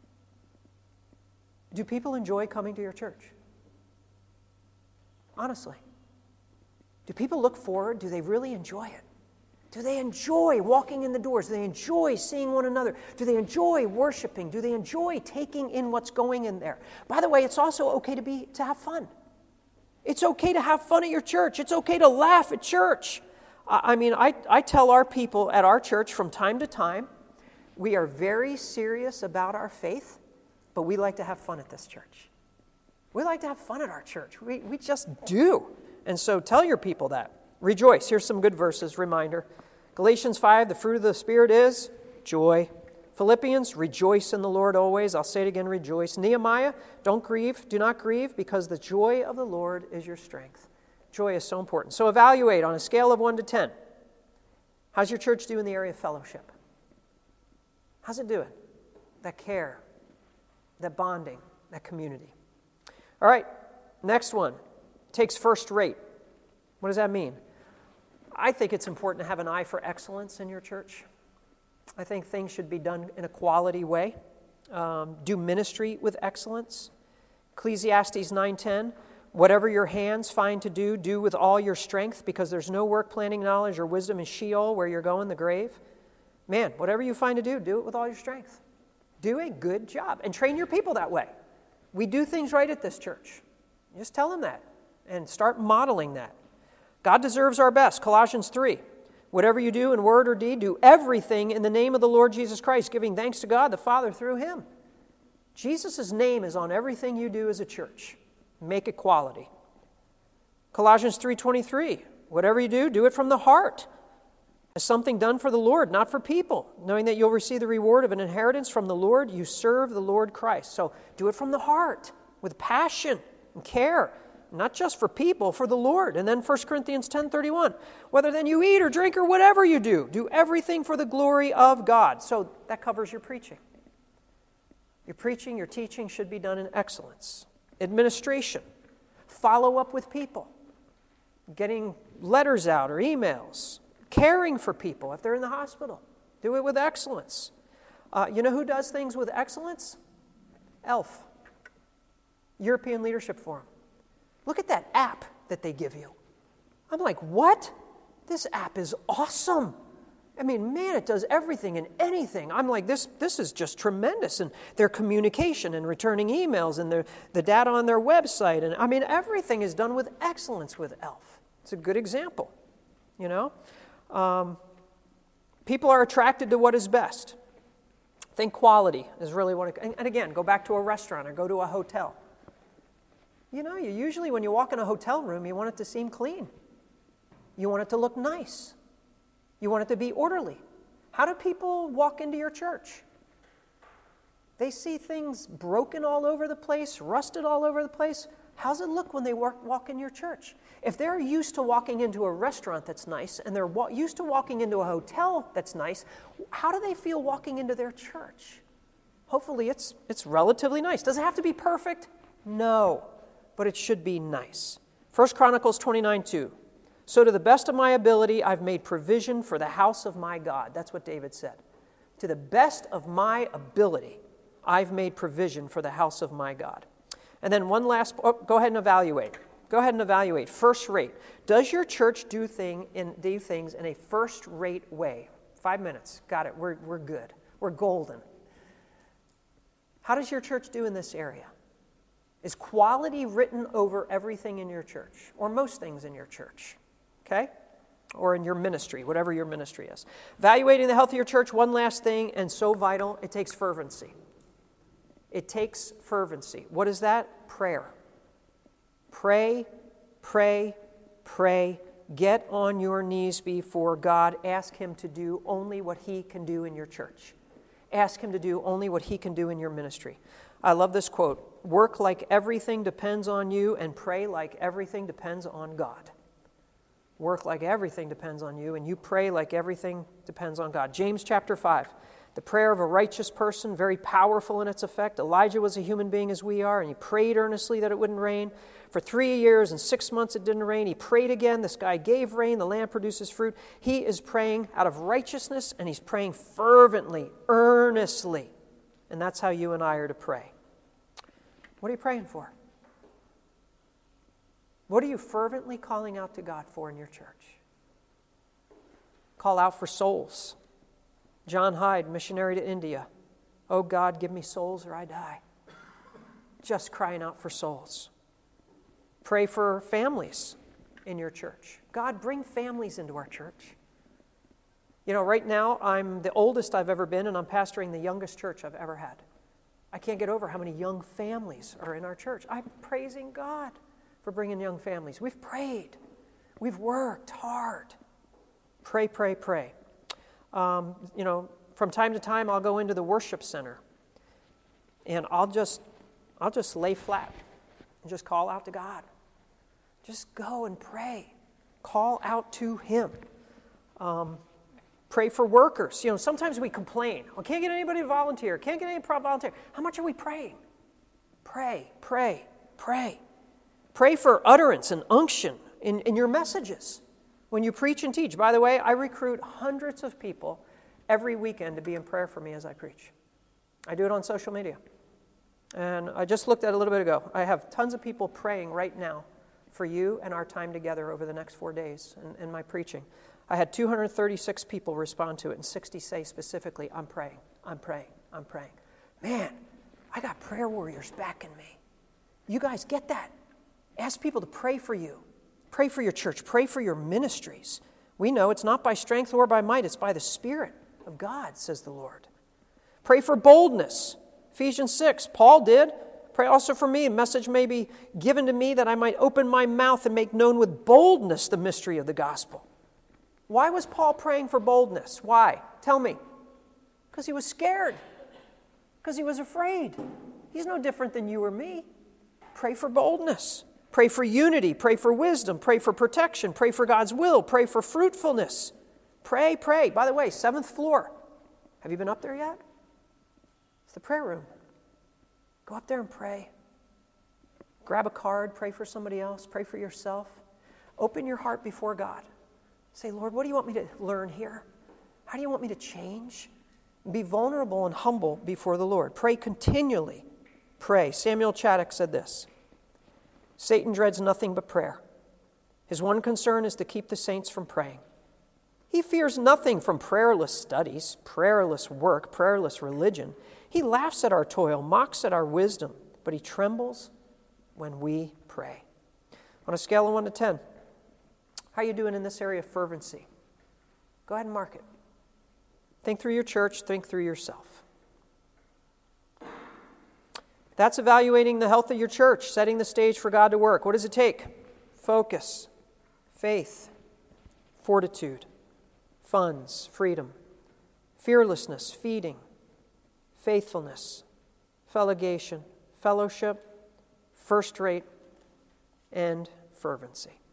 Do people enjoy coming to your church? Honestly. Do people look forward? Do they really enjoy it? Do they enjoy walking in the doors? Do they enjoy seeing one another? Do they enjoy worshiping? Do they enjoy taking in what's going in there? By the way, it's also okay to be to have fun. It's okay to have fun at your church. It's okay to laugh at church. I mean, I, I tell our people at our church from time to time, we are very serious about our faith, but we like to have fun at this church. We like to have fun at our church. We, we just do. And so tell your people that. Rejoice. Here's some good verses, reminder. Galatians five, the fruit of the Spirit is joy. Philippians, rejoice in the Lord always. I'll say it again, rejoice. Nehemiah, don't grieve, do not grieve, because the joy of the Lord is your strength. Joy is so important. So evaluate on a scale of one to ten. How's your church do in the area of fellowship? How's it doing? That care, that bonding, that community. All right, next one. Takes first rate. What does that mean? I think it's important to have an eye for excellence in your church. I think things should be done in a quality way. Um, do ministry with excellence. Ecclesiastes nine ten, whatever your hands find to do, do with all your strength, because there's no work, planning, knowledge, or wisdom in Sheol, where you're going, the grave. Man, whatever you find to do, do it with all your strength. Do a good job and train your people that way. We do things right at this church. Just tell them that and start modeling that. God deserves our best. Colossians three, whatever you do in word or deed, do everything in the name of the Lord Jesus Christ, giving thanks to God the Father through him. Jesus' name is on everything you do as a church. Make it quality. Colossians three twenty-three, whatever you do, do it from the heart, as something done for the Lord, not for people, knowing that you'll receive the reward of an inheritance from the Lord. You serve the Lord Christ. So do it from the heart, with passion and care, not just for people, for the Lord. And then First Corinthians ten thirty-one, whether then you eat or drink or whatever you do, do everything for the glory of God. So that covers your preaching. Your preaching, your teaching should be done in excellence. Administration, follow up with people, getting letters out or emails, caring for people if they're in the hospital. Do it with excellence. Uh, you know who does things with excellence? E L F, European Leadership Forum. Look at that app that they give you. I'm like, what? This app is awesome. I mean, man, it does everything and anything. I'm like, this this is just tremendous. And their communication and returning emails and their, the data on their website. And I mean, everything is done with excellence with E L F. It's a good example, you know. Um, people are attracted to what is best. I think quality is really what it, and, and again, go back to a restaurant or go to a hotel. You know, you usually when you walk in a hotel room, you want it to seem clean. You want it to look nice. You want it to be orderly. How do people walk into your church? They see things broken all over the place, rusted all over the place. How's it look when they walk, walk in your church? If they're used to walking into a restaurant that's nice and they're wa- used to walking into a hotel that's nice, how do they feel walking into their church? Hopefully it's it's relatively nice. Does it have to be perfect? No, but it should be nice. First Chronicles twenty-nine two. So to the best of my ability, I've made provision for the house of my God. That's what David said. To the best of my ability, I've made provision for the house of my God. And then one last, oh, go ahead and evaluate. Go ahead and evaluate. First rate. Does your church do thing in do things in a first rate way? Five minutes. Got it. We're we're good. We're golden. How does your church do in this area? Is quality written over everything in your church, or most things in your church? Okay? Or in your ministry, whatever your ministry is. Evaluating the health of your church, one last thing, and so vital, it takes fervency. It takes fervency. What is that? Prayer. Pray, pray, pray. Get on your knees before God. Ask Him to do only what He can do in your church. Ask Him to do only what He can do in your ministry. I love this quote. Work like everything depends on you, and pray like everything depends on God. Work like everything depends on you, and you pray like everything depends on God. James chapter five. The prayer of a righteous person, very powerful in its effect. Elijah was a human being as we are, and he prayed earnestly that it wouldn't rain. For three years and six months it didn't rain. He prayed again. This guy gave rain. The land produces fruit. He is praying out of righteousness, and he's praying fervently, earnestly. And that's how you and I are to pray. What are you praying for? What are you fervently calling out to God for in your church? Call out for souls. John Hyde, missionary to India. Oh God, give me souls or I die. Just crying out for souls. Pray for families in your church. God, bring families into our church. You know, right now I'm the oldest I've ever been, and I'm pastoring the youngest church I've ever had. I can't get over how many young families are in our church. I'm praising God for bringing young families. We've prayed. We've worked hard. Pray, pray, pray. Um, you know, from time to time I'll go into the worship center and I'll just I'll just lay flat and just call out to God. Just go and pray. Call out to Him. Um, pray for workers. You know, sometimes we complain. I can't get anybody to volunteer. Can't get anybody to volunteer. How much are we praying? Pray, pray, pray. Pray for utterance and unction in, in your messages. When you preach and teach. By the way, I recruit hundreds of people every weekend to be in prayer for me as I preach. I do it on social media. And I just looked at it a little bit ago. I have tons of people praying right now for you and our time together over the next four days in, in my preaching. I had two hundred thirty-six people respond to it, and sixty say specifically, I'm praying, I'm praying, I'm praying. Man, I got prayer warriors backing me. You guys get that? Ask people to pray for you. Pray for your church. Pray for your ministries. We know it's not by strength or by might. It's by the Spirit of God, says the Lord. Pray for boldness. Ephesians six, Paul did. Pray also for me. A message may be given to me that I might open my mouth and make known with boldness the mystery of the gospel. Why was Paul praying for boldness? Why? Tell me. Because he was scared. Because he was afraid. He's no different than you or me. Pray for boldness. Pray for unity, pray for wisdom, pray for protection, pray for God's will, pray for fruitfulness. Pray, pray. By the way, seventh floor. Have you been up there yet? It's the prayer room. Go up there and pray. Grab a card, pray for somebody else, pray for yourself. Open your heart before God. Say, Lord, what do you want me to learn here? How do you want me to change? Be vulnerable and humble before the Lord. Pray continually. Pray. Samuel Chaddock said this. Satan dreads nothing but prayer. His one concern is to keep the saints from praying. He fears nothing from prayerless studies, prayerless work, prayerless religion. He laughs at our toil, mocks at our wisdom, but he trembles when we pray. On a scale of one to ten, how are you doing in this area of fervency? Go ahead and mark it. Think through your church, think through yourself. That's evaluating the health of your church, setting the stage for God to work. What does it take? Focus, faith, fortitude, funds, freedom, fearlessness, feeding, faithfulness, felligation, fellowship, first rate, and fervency.